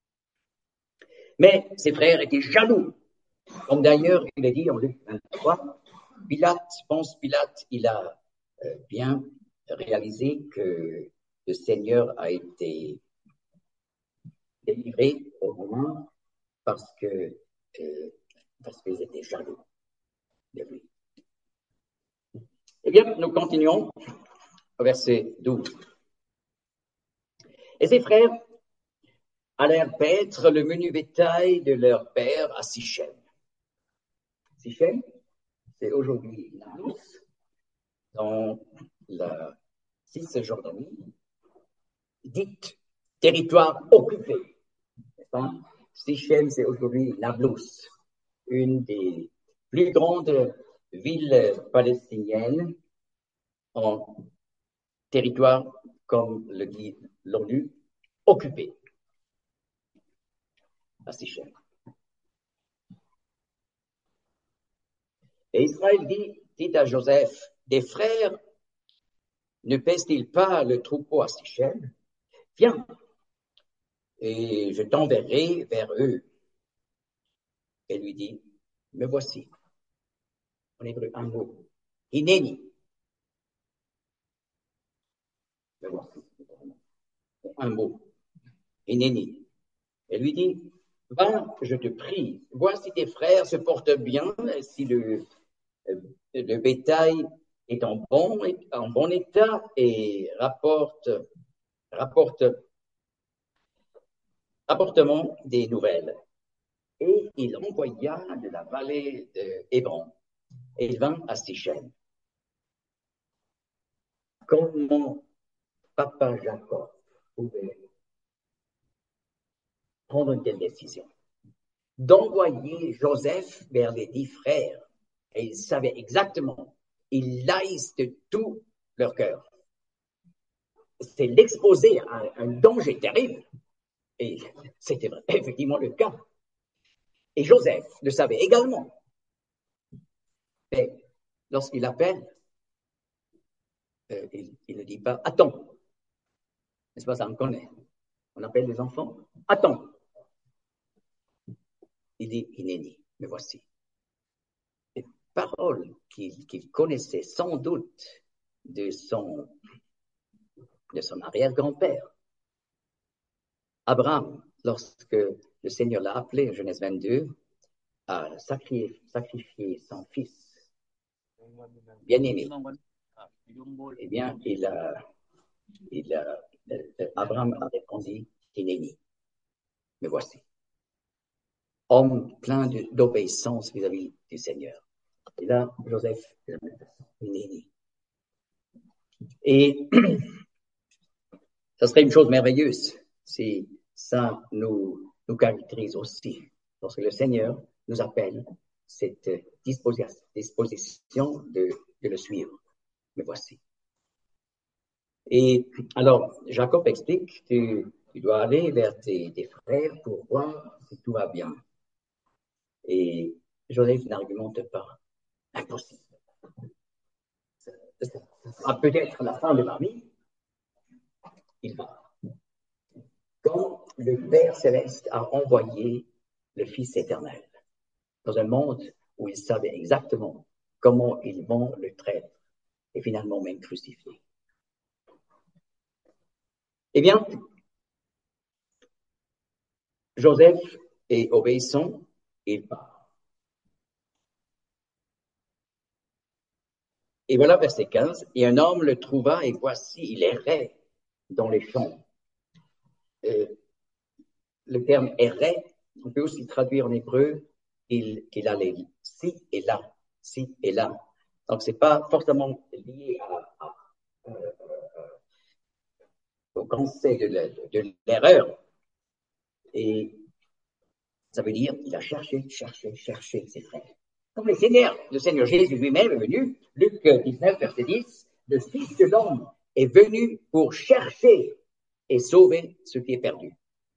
Mais ses frères étaient jaloux. Comme d'ailleurs, il est dit en Luc vingt-trois, Pilate, pense Pilate, il a euh, bien réalisé que le Seigneur a été délivré au moment parce que euh, parce qu'ils étaient jaloux de lui. Eh bien, nous continuons au verset douze. Et ses frères allèrent paître le menu bétail de leur père à Sichem. Sichem, c'est aujourd'hui Nablus, dans la Cisjordanie, dite territoire occupé. Sichem, c'est aujourd'hui Nablus, une des plus grandes villes palestiniennes en territoire, comme le dit l'ONU, occupé à Sichem. Et Israël dit, dit à Joseph, des frères ne pèsent-ils pas le troupeau à Sichem? Viens, et je t'enverrai vers eux. Et lui dit, me voici. En hébreu, un mot. Hineni. Me voici. Un mot. Hineni. Et lui dit, va, je te prie, vois si tes frères se portent bien, si le, le bétail est en bon, en bon état et rapporte, rapporte, rapportement des nouvelles. Et il envoya de la vallée de Hébron et il vint à Sichem. Comment papa Jacob pouvait prendre une telle décision? D'envoyer Joseph vers les dix frères. Et il savait exactement, ils laissent de tout leur cœur. C'est l'exposer à un danger terrible. Et c'était effectivement le cas. Et Joseph le savait également. Mais lorsqu'il appelle, euh, il, il ne dit pas « attends ». N'est-ce pas, ça on connaît. On appelle les enfants « attends ». Il dit « Hineni, me voici ». Les paroles qu'il, qu'il connaissait sans doute de son, de son arrière-grand-père. Abraham, lorsque le Seigneur l'a appelé, Genèse vingt-deux, à sacrifier, sacrifier son fils bien-aimé, eh bien, il a, il a, Abraham a répondu, Hineni, me voici. Homme plein de, d'obéissance vis-à-vis du Seigneur. Et là, Joseph, Hineni. Et ça serait une chose merveilleuse si ça nous, nous caractérise aussi. Lorsque le Seigneur nous appelle, cette disposition de, de le suivre. Me voici. Et alors, Jacob explique, tu, tu dois aller vers tes, tes frères pour voir si tout va bien. Et Joseph n'argumente pas. Impossible. Ça, ça sera peut-être la fin de ma vie. Il va. Quand le Père Céleste a envoyé le Fils éternel dans un monde où ils savaient exactement comment ils vont le traiter et finalement même crucifier. Eh bien, Joseph est obéissant, il part. Et voilà, verset quinze, et un homme le trouva, et voici, il errait dans les champs. Euh, le terme errait, on peut aussi traduire en hébreu qu'il qu'il allait ci et là, ci et là. Donc, c'est pas forcément lié à, à, euh, au conseil de l'erreur. Et ça veut dire qu'il a cherché, cherché, cherché ses frères. Comme le Seigneur, le Seigneur Jésus lui-même est venu, Luc dix-neuf, verset dix, le Fils de l'homme est venu pour chercher et sauver ce qui est perdu.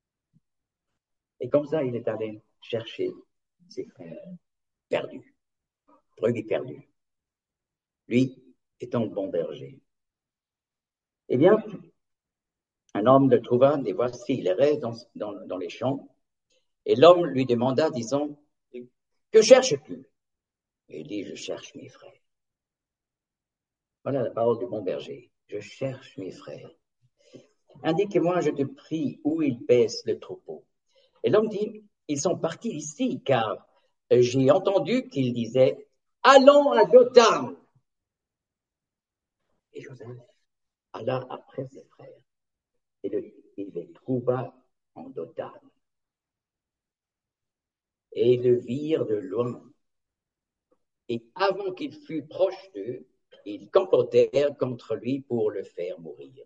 Et comme ça, il est allé chercher ses frères perdus, brebis perdus. Lui étant le bon berger. Eh bien, un homme le trouva, et voici, il errait dans, dans, dans les champs, et l'homme lui demanda, disant, que cherches-tu? Et il dit, je cherche mes frères. Voilà la parole du bon berger. Je cherche mes frères. Indique-moi, je te prie, où ils paissent le troupeau. Et l'homme dit, ils sont partis ici, car j'ai entendu qu'ils disaient, allons à Dothan. Et Joseph alla après ses frères, et le, il les trouva en Dothan. Et ils le virent de loin. Et avant qu'il fût proche d'eux, ils complotèrent contre lui pour le faire mourir.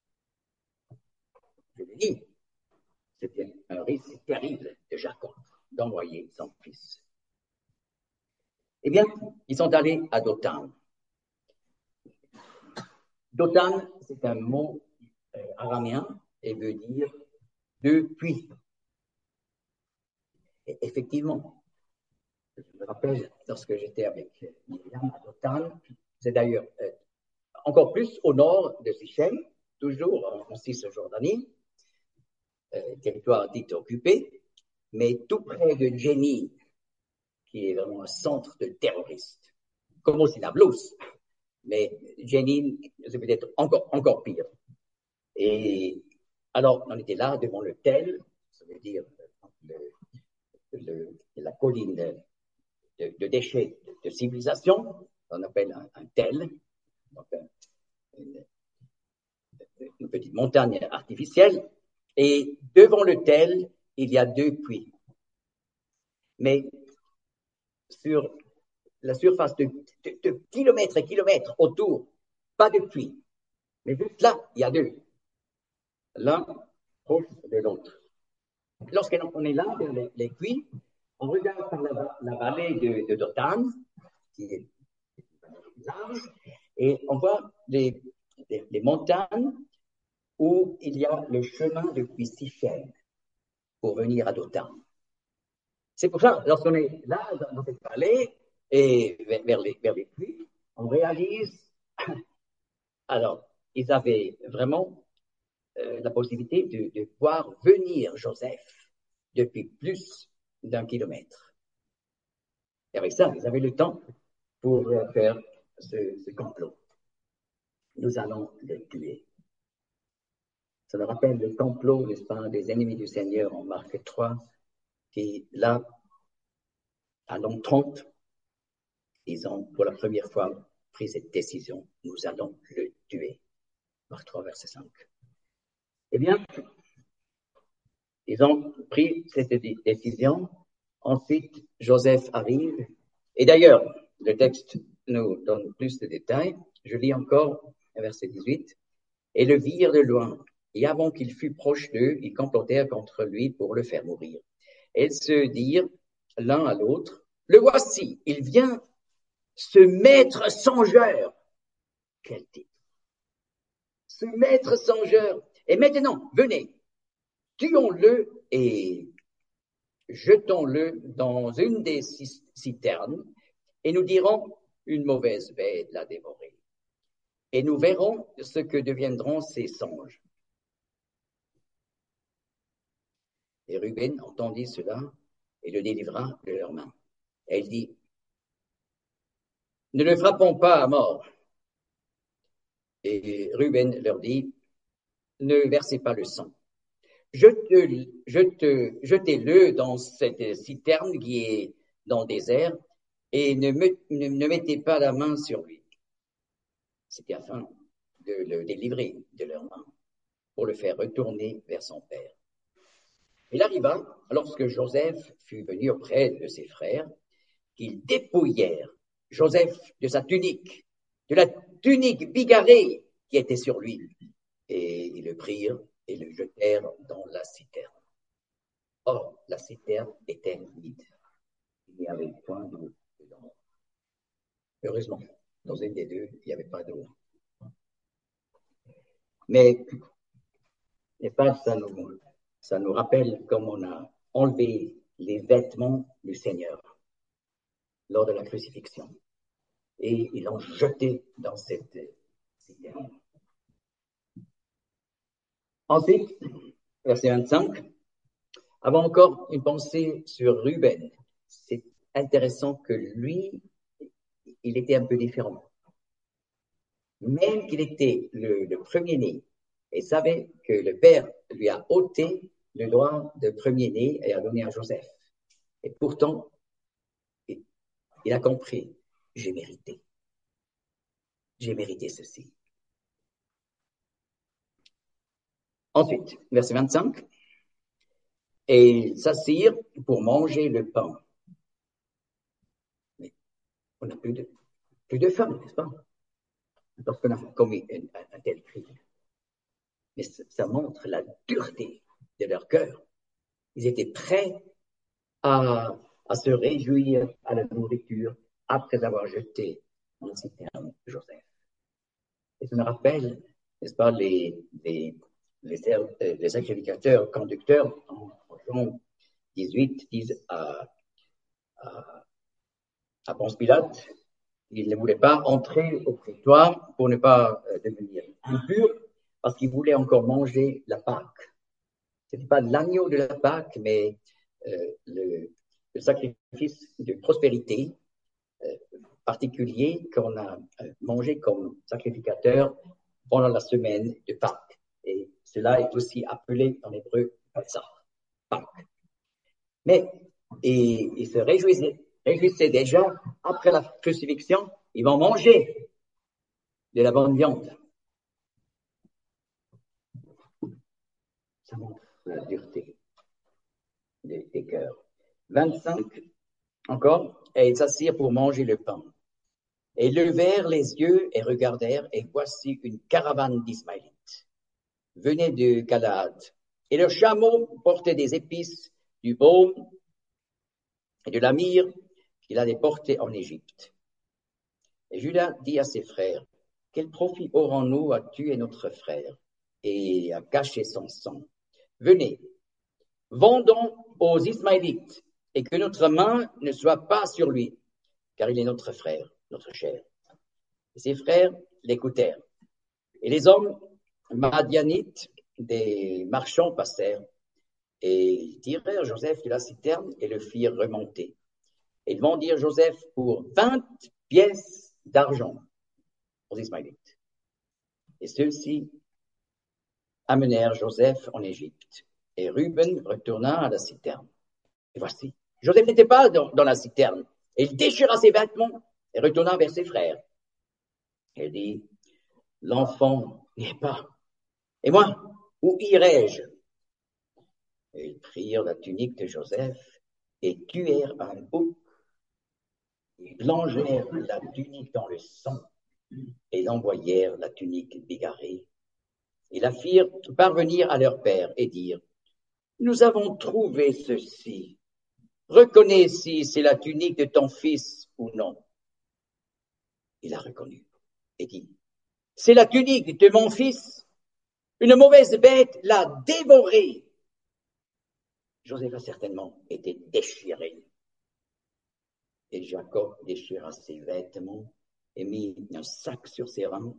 Je le dis, c'était un risque terrible de Jacob d'envoyer son fils. Eh bien, ils sont allés à Dothan. Dothan, c'est un mot euh, araméen et veut dire deux puits. Et effectivement, je me rappelle lorsque j'étais avec Myriam à Dothan, c'est d'ailleurs euh, encore plus au nord de Sichem, toujours en, en Cisjordanie, euh, territoire dit occupé, mais tout près de Jenin, qui est vraiment un centre de terroristes, comme aussi Nablus. Mais Jenin, c'est peut-être encore, encore pire. Et alors, on était là devant le tel, ça veut dire le, le, la colline de, de déchets de civilisation, on appelle un, un tel, donc un, une, une petite montagne artificielle. Et devant le tel, il y a deux puits. Mais sur la surface de, de, de kilomètres et kilomètres autour, pas de puits. Mais juste là, il y a deux. L'un proche de l'autre. Lorsqu'on est là, vers les, les puits, on regarde par la, la vallée de, de Dothan, qui est large, et on voit les, les, les montagnes où il y a le chemin depuis Sichem pour venir à Dothan. C'est pour ça, lorsqu'on est là, dans cette vallée, et vers, vers, les, vers les puits, on réalise, alors, ils avaient vraiment euh, la possibilité de, de voir venir Joseph depuis plus d'un kilomètre. Et avec ça, ils avaient le temps pour euh, faire ce, ce complot. Nous allons le tuer. Ça me rappelle le complot, n'est-ce pas, des ennemis du Seigneur en Marc trois, qui là, à l'an trente, ils ont pour la première fois pris cette décision. Nous allons le tuer. Marc trois, verset cinq. Eh bien, ils ont pris cette décision. Ensuite, Joseph arrive. Et d'ailleurs, le texte nous donne plus de détails. Je lis encore verset dix-huit. Et le virent de loin. Et avant qu'il fût proche d'eux, ils complotèrent contre lui pour le faire mourir. Et ils se dirent l'un à l'autre, le voici, il vient, ce maître songeur. Quel titre! Ce maître songeur. Et maintenant, venez, tuons-le et jetons-le dans une des citernes, et nous dirons, une mauvaise bête l'a dévoré. Et nous verrons ce que deviendront ces songes. Et Ruben entendit cela et le délivra de leurs mains. Et il dit, ne le frappons pas à mort. Et Ruben leur dit, ne versez pas le sang. Jetez, jetez, jetez-le dans cette citerne qui est dans le désert et ne, me, ne, ne mettez pas la main sur lui. C'était afin de le délivrer de leurs mains pour le faire retourner vers son père. Il arriva, lorsque Joseph fut venu auprès de ses frères, qu'ils dépouillèrent Joseph de sa tunique, de la tunique bigarrée qui était sur lui, et ils le prirent et le jetèrent dans la citerne. Or, la citerne était vide. Il n'y avait point d'eau dedans. Heureusement, dans une des deux, il n'y avait pas d'eau. Mais, n'est pas ça nous, ça nous rappelle comme on a enlevé les vêtements du Seigneur lors de la crucifixion. Et ils l'ont jeté dans cette citerne. Ensuite, verset vingt-cinq, avant encore une pensée sur Ruben. C'est intéressant que lui, il était un peu différent. Même qu'il était le, le premier-né et savait que le père lui a ôté le droit de premier-né et a donné à Joseph. Et pourtant, il, il a compris, j'ai mérité. J'ai mérité ceci. Ensuite, verset vingt-cinq, et ils s'assirent pour manger le pain. Mais on n'a plus de, plus de faim, n'est-ce pas? Parce qu'on a commis un, un, un tel crime. Mais ça montre la dureté de leur cœur. Ils étaient prêts à, à se réjouir à la nourriture après avoir jeté dans la citerne Joseph. Et ça me rappelle, n'est-ce pas, les, les, les, les sacrificateurs conducteurs en Jean dix-huit disent à, à, à Ponce Pilate, il ne voulait pas entrer au prétoire pour ne pas euh, devenir impur, parce qu'il voulait encore manger la Pâque. Ce n'était pas l'agneau de la Pâque, mais euh, le, le sacrifice de prospérité euh, particulier qu'on a euh, mangé comme sacrificateur pendant la semaine de Pâques. Et cela est aussi appelé en hébreu Pessah, Pâques. Mais ils il se réjouissaient, réjouissaient déjà, après la crucifixion, ils vont manger de la bonne viande. Ça montre la dureté des, des cœurs. vingt-cinq, encore, et ils s'assirent pour manger le pain. Et ils levèrent les yeux et regardèrent, et voici une caravane d'Ismaélites. Venait de Galaad, et leurs chameaux portaient des épices, du baume et de la myrrhe qu'il allait porter en Égypte. Et Judas dit à ses frères, quel profit aurons-nous à tuer notre frère et à cacher son sang? Venez, vendons aux Ismaélites, et que notre main ne soit pas sur lui, car il est notre frère, notre chair. Et ses frères l'écoutèrent. Et les hommes madianites des marchands passèrent, et ils tirèrent Joseph de la citerne et le firent remonter. Et ils vendirent Joseph pour vingt pièces d'argent aux Ismaélites. Et ceux-ci amenèrent Joseph en Égypte. Et Ruben retourna à la citerne. Et voici, Joseph n'était pas dans, dans la citerne. Et il déchira ses vêtements et retourna vers ses frères. Et il dit, l'enfant n'y est pas. Et moi, où irai-je? Et ils prirent la tunique de Joseph et tuèrent un bouc. Ils plongèrent la tunique dans le sang et l'envoyèrent la tunique bigarrée. Ils la firent parvenir à leur père et dirent, nous avons trouvé ceci. Reconnais si c'est la tunique de ton fils ou non. Il a reconnu et dit, c'est la tunique de mon fils. Une mauvaise bête l'a dévorée. Joseph a certainement été déchiré. Et Jacob déchira ses vêtements et mit un sac sur ses reins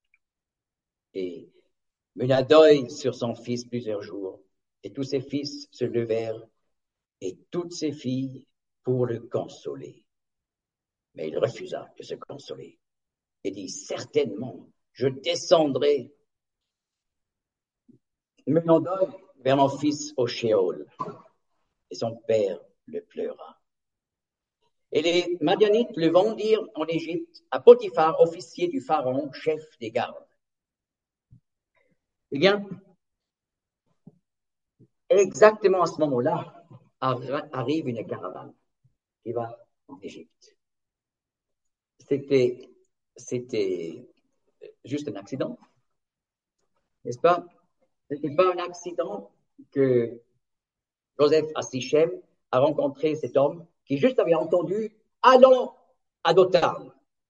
et mena deuil sur son fils plusieurs jours. Et tous ses fils se levèrent et toutes ses filles pour le consoler. Mais il refusa de se consoler et dit, certainement, je descendrai menant deuil vers mon fils au Sheol. Et son père le pleura. Et les Madianites le vendirent en Égypte à Potiphar, officier du Pharaon, chef des gardes. Eh bien, exactement à ce moment-là, arrive une caravane qui va en Égypte. C'était, c'était juste un accident, n'est-ce pas? Ce n'était pas un accident que Joseph à Sichem a rencontré cet homme qui juste avait entendu « Allons à Dothan ».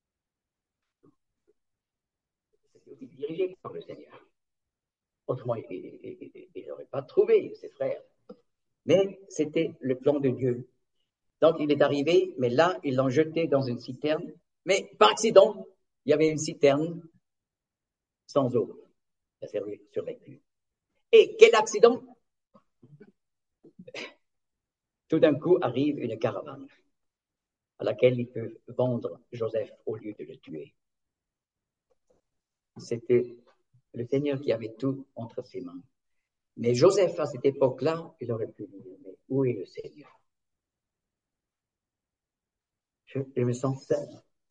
C'était aussi dirigé par le Seigneur. Autrement, il n'aurait pas trouvé ses frères. Mais c'était le plan de Dieu. Donc, il est arrivé, mais là, ils l'ont jeté dans une citerne. Mais par accident, il y avait une citerne sans eau. Il a survécu. Et quel accident! Tout d'un coup arrive une caravane à laquelle ils peuvent vendre Joseph au lieu de le tuer. C'était le Seigneur qui avait tout entre ses mains. Mais Joseph, à cette époque-là, il aurait pu dire, mais où est le Seigneur? Je, je me sens seul.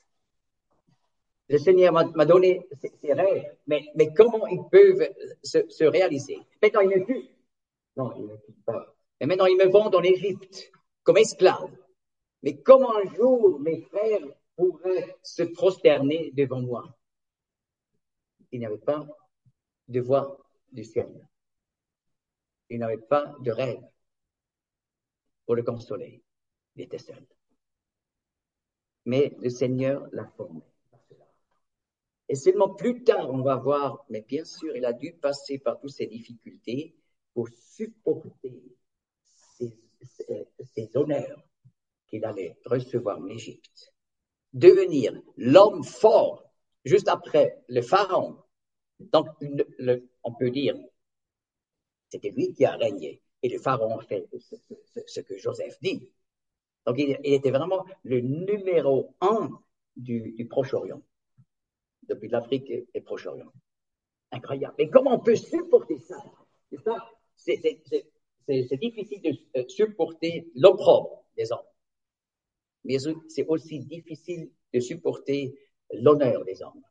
Le Seigneur m'a donné ces, ces rêves, mais, mais comment ils peuvent se, se réaliser? Maintenant, ils me tuent. Non, ils ne me tuent pas. Et maintenant, ils me vendent en Égypte comme esclave. Mais comment un jour mes frères pourraient se prosterner devant moi? Il n'y avait pas de voix du ciel. Il n'avait pas de rêve pour le consoler. Il était seul. Mais le Seigneur l'a formé. Et seulement plus tard, on va voir, mais bien sûr, il a dû passer par toutes ces difficultés pour supporter ces, ces, ces honneurs qu'il allait recevoir en Égypte. Devenir l'homme fort juste après le pharaon. Donc, le, le, on peut dire, c'était lui qui a régné. Et le pharaon a fait ce, ce, ce que Joseph dit. Donc, il, il était vraiment le numéro un du, du Proche-Orient. Depuis l'Afrique et le Proche-Orient. Incroyable. Mais comment on peut supporter ça? C'est ça? C'est, c'est, c'est, c'est, c'est difficile de supporter l'opprobre des hommes. Mais c'est aussi difficile de supporter l'honneur des hommes.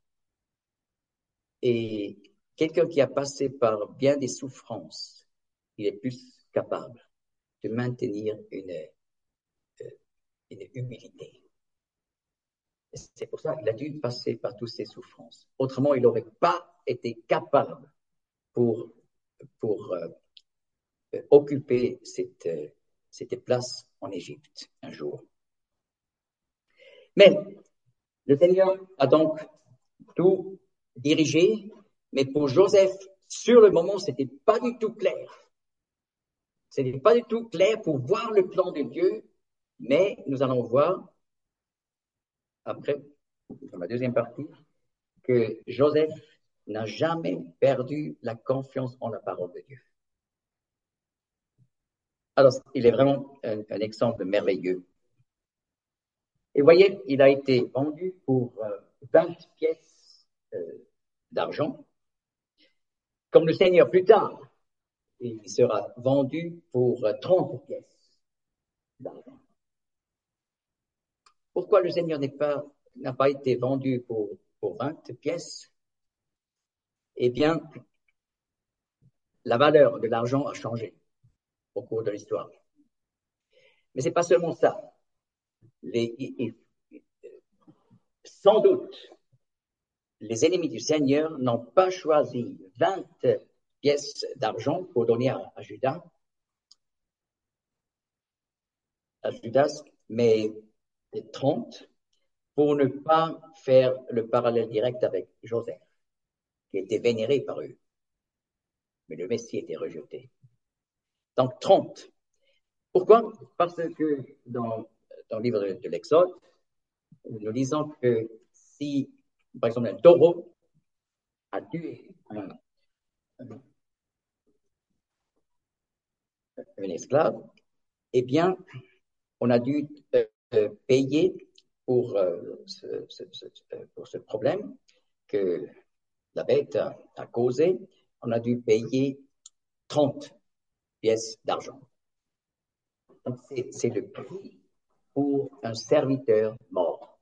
Et quelqu'un qui a passé par bien des souffrances, il est plus capable de maintenir une, une humilité. C'est pour ça qu'il a dû passer par toutes ces souffrances. Autrement, il n'aurait pas été capable pour, pour euh, occuper cette, euh, cette place en Égypte un jour. Mais le Seigneur a donc tout dirigé, mais pour Joseph, sur le moment, ce n'était pas du tout clair. Ce n'était pas du tout clair pour voir le plan de Dieu, mais nous allons voir, après, dans la deuxième partie, que Joseph n'a jamais perdu la confiance en la parole de Dieu. Alors, il est vraiment un, un exemple merveilleux. Et vous voyez, il a été vendu pour euh, vingt pièces euh, d'argent. Comme le Seigneur plus tard, il sera vendu pour euh, trente pièces d'argent. Pourquoi le Seigneur n'est pas, n'a pas été vendu pour, pour vingt pièces? Eh bien, la valeur de l'argent a changé au cours de l'histoire. Mais c'est pas seulement ça. Les, il, il, sans doute, les ennemis du Seigneur n'ont pas choisi vingt pièces d'argent pour donner à, à Judas, à Judas, mais trente pour ne pas faire le parallèle direct avec Joseph, qui était vénéré par eux. Mais le Messie était rejeté. Donc trente. Pourquoi? Parce que dans, dans le livre de, de l'Exode, nous lisons que si, par exemple, un taureau a tué un, un, un esclave, eh bien, on a dû euh, payer pour, euh, ce, ce, ce, pour ce problème que la bête a, a causé. On a dû payer trente pièces d'argent. Donc, c'est, c'est le prix pour un serviteur mort.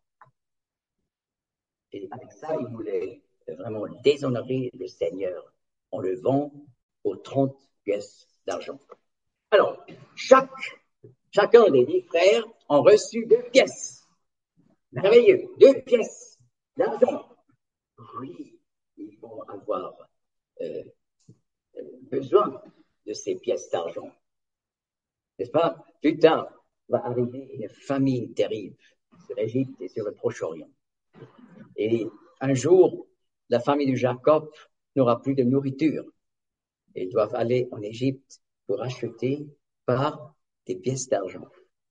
Et avec ça, il voulait vraiment déshonorer le Seigneur en le vend pour trente pièces d'argent. Alors, chaque, chacun des dix frères ont reçu deux pièces. Merveilleux, deux pièces d'argent. Oui, ils vont avoir euh, besoin de ces pièces d'argent. N'est-ce pas? Plus tard, va arriver une famine terrible sur l'Égypte et sur le Proche-Orient. Et un jour, la famille de Jacob n'aura plus de nourriture. Ils doivent aller en Égypte pour acheter par des pièces d'argent.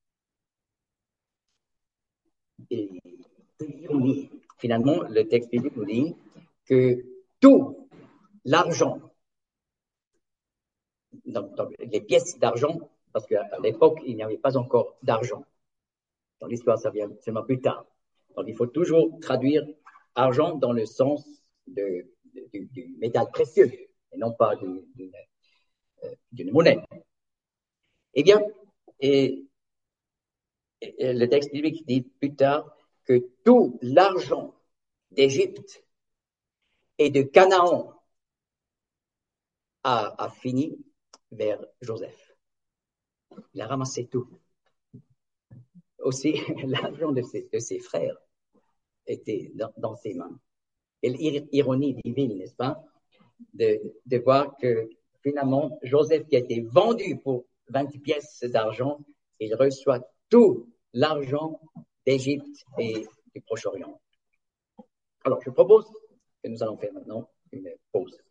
Et finalement, le texte biblique nous dit que tout l'argent, donc, donc les pièces d'argent, parce qu'à l'époque, il n'y avait pas encore d'argent. Dans l'histoire, ça vient seulement plus tard. Donc, il faut toujours traduire argent dans le sens de, de, du, du métal précieux, et non pas d'une, d'une, euh, d'une monnaie. Eh bien, et, et le texte biblique dit plus tard que tout l'argent d'Égypte et de Canaan a, a fini vers Joseph. Il a ramassé tout. Aussi, l'argent de ses, de ses frères était dans, dans ses mains. Et l'ironie divine, n'est-ce pas, de, de voir que finalement, Joseph qui a été vendu pour vingt pièces d'argent, il reçoit tout l'argent d'Égypte et du Proche-Orient. Alors, je propose que nous allons faire maintenant une pause.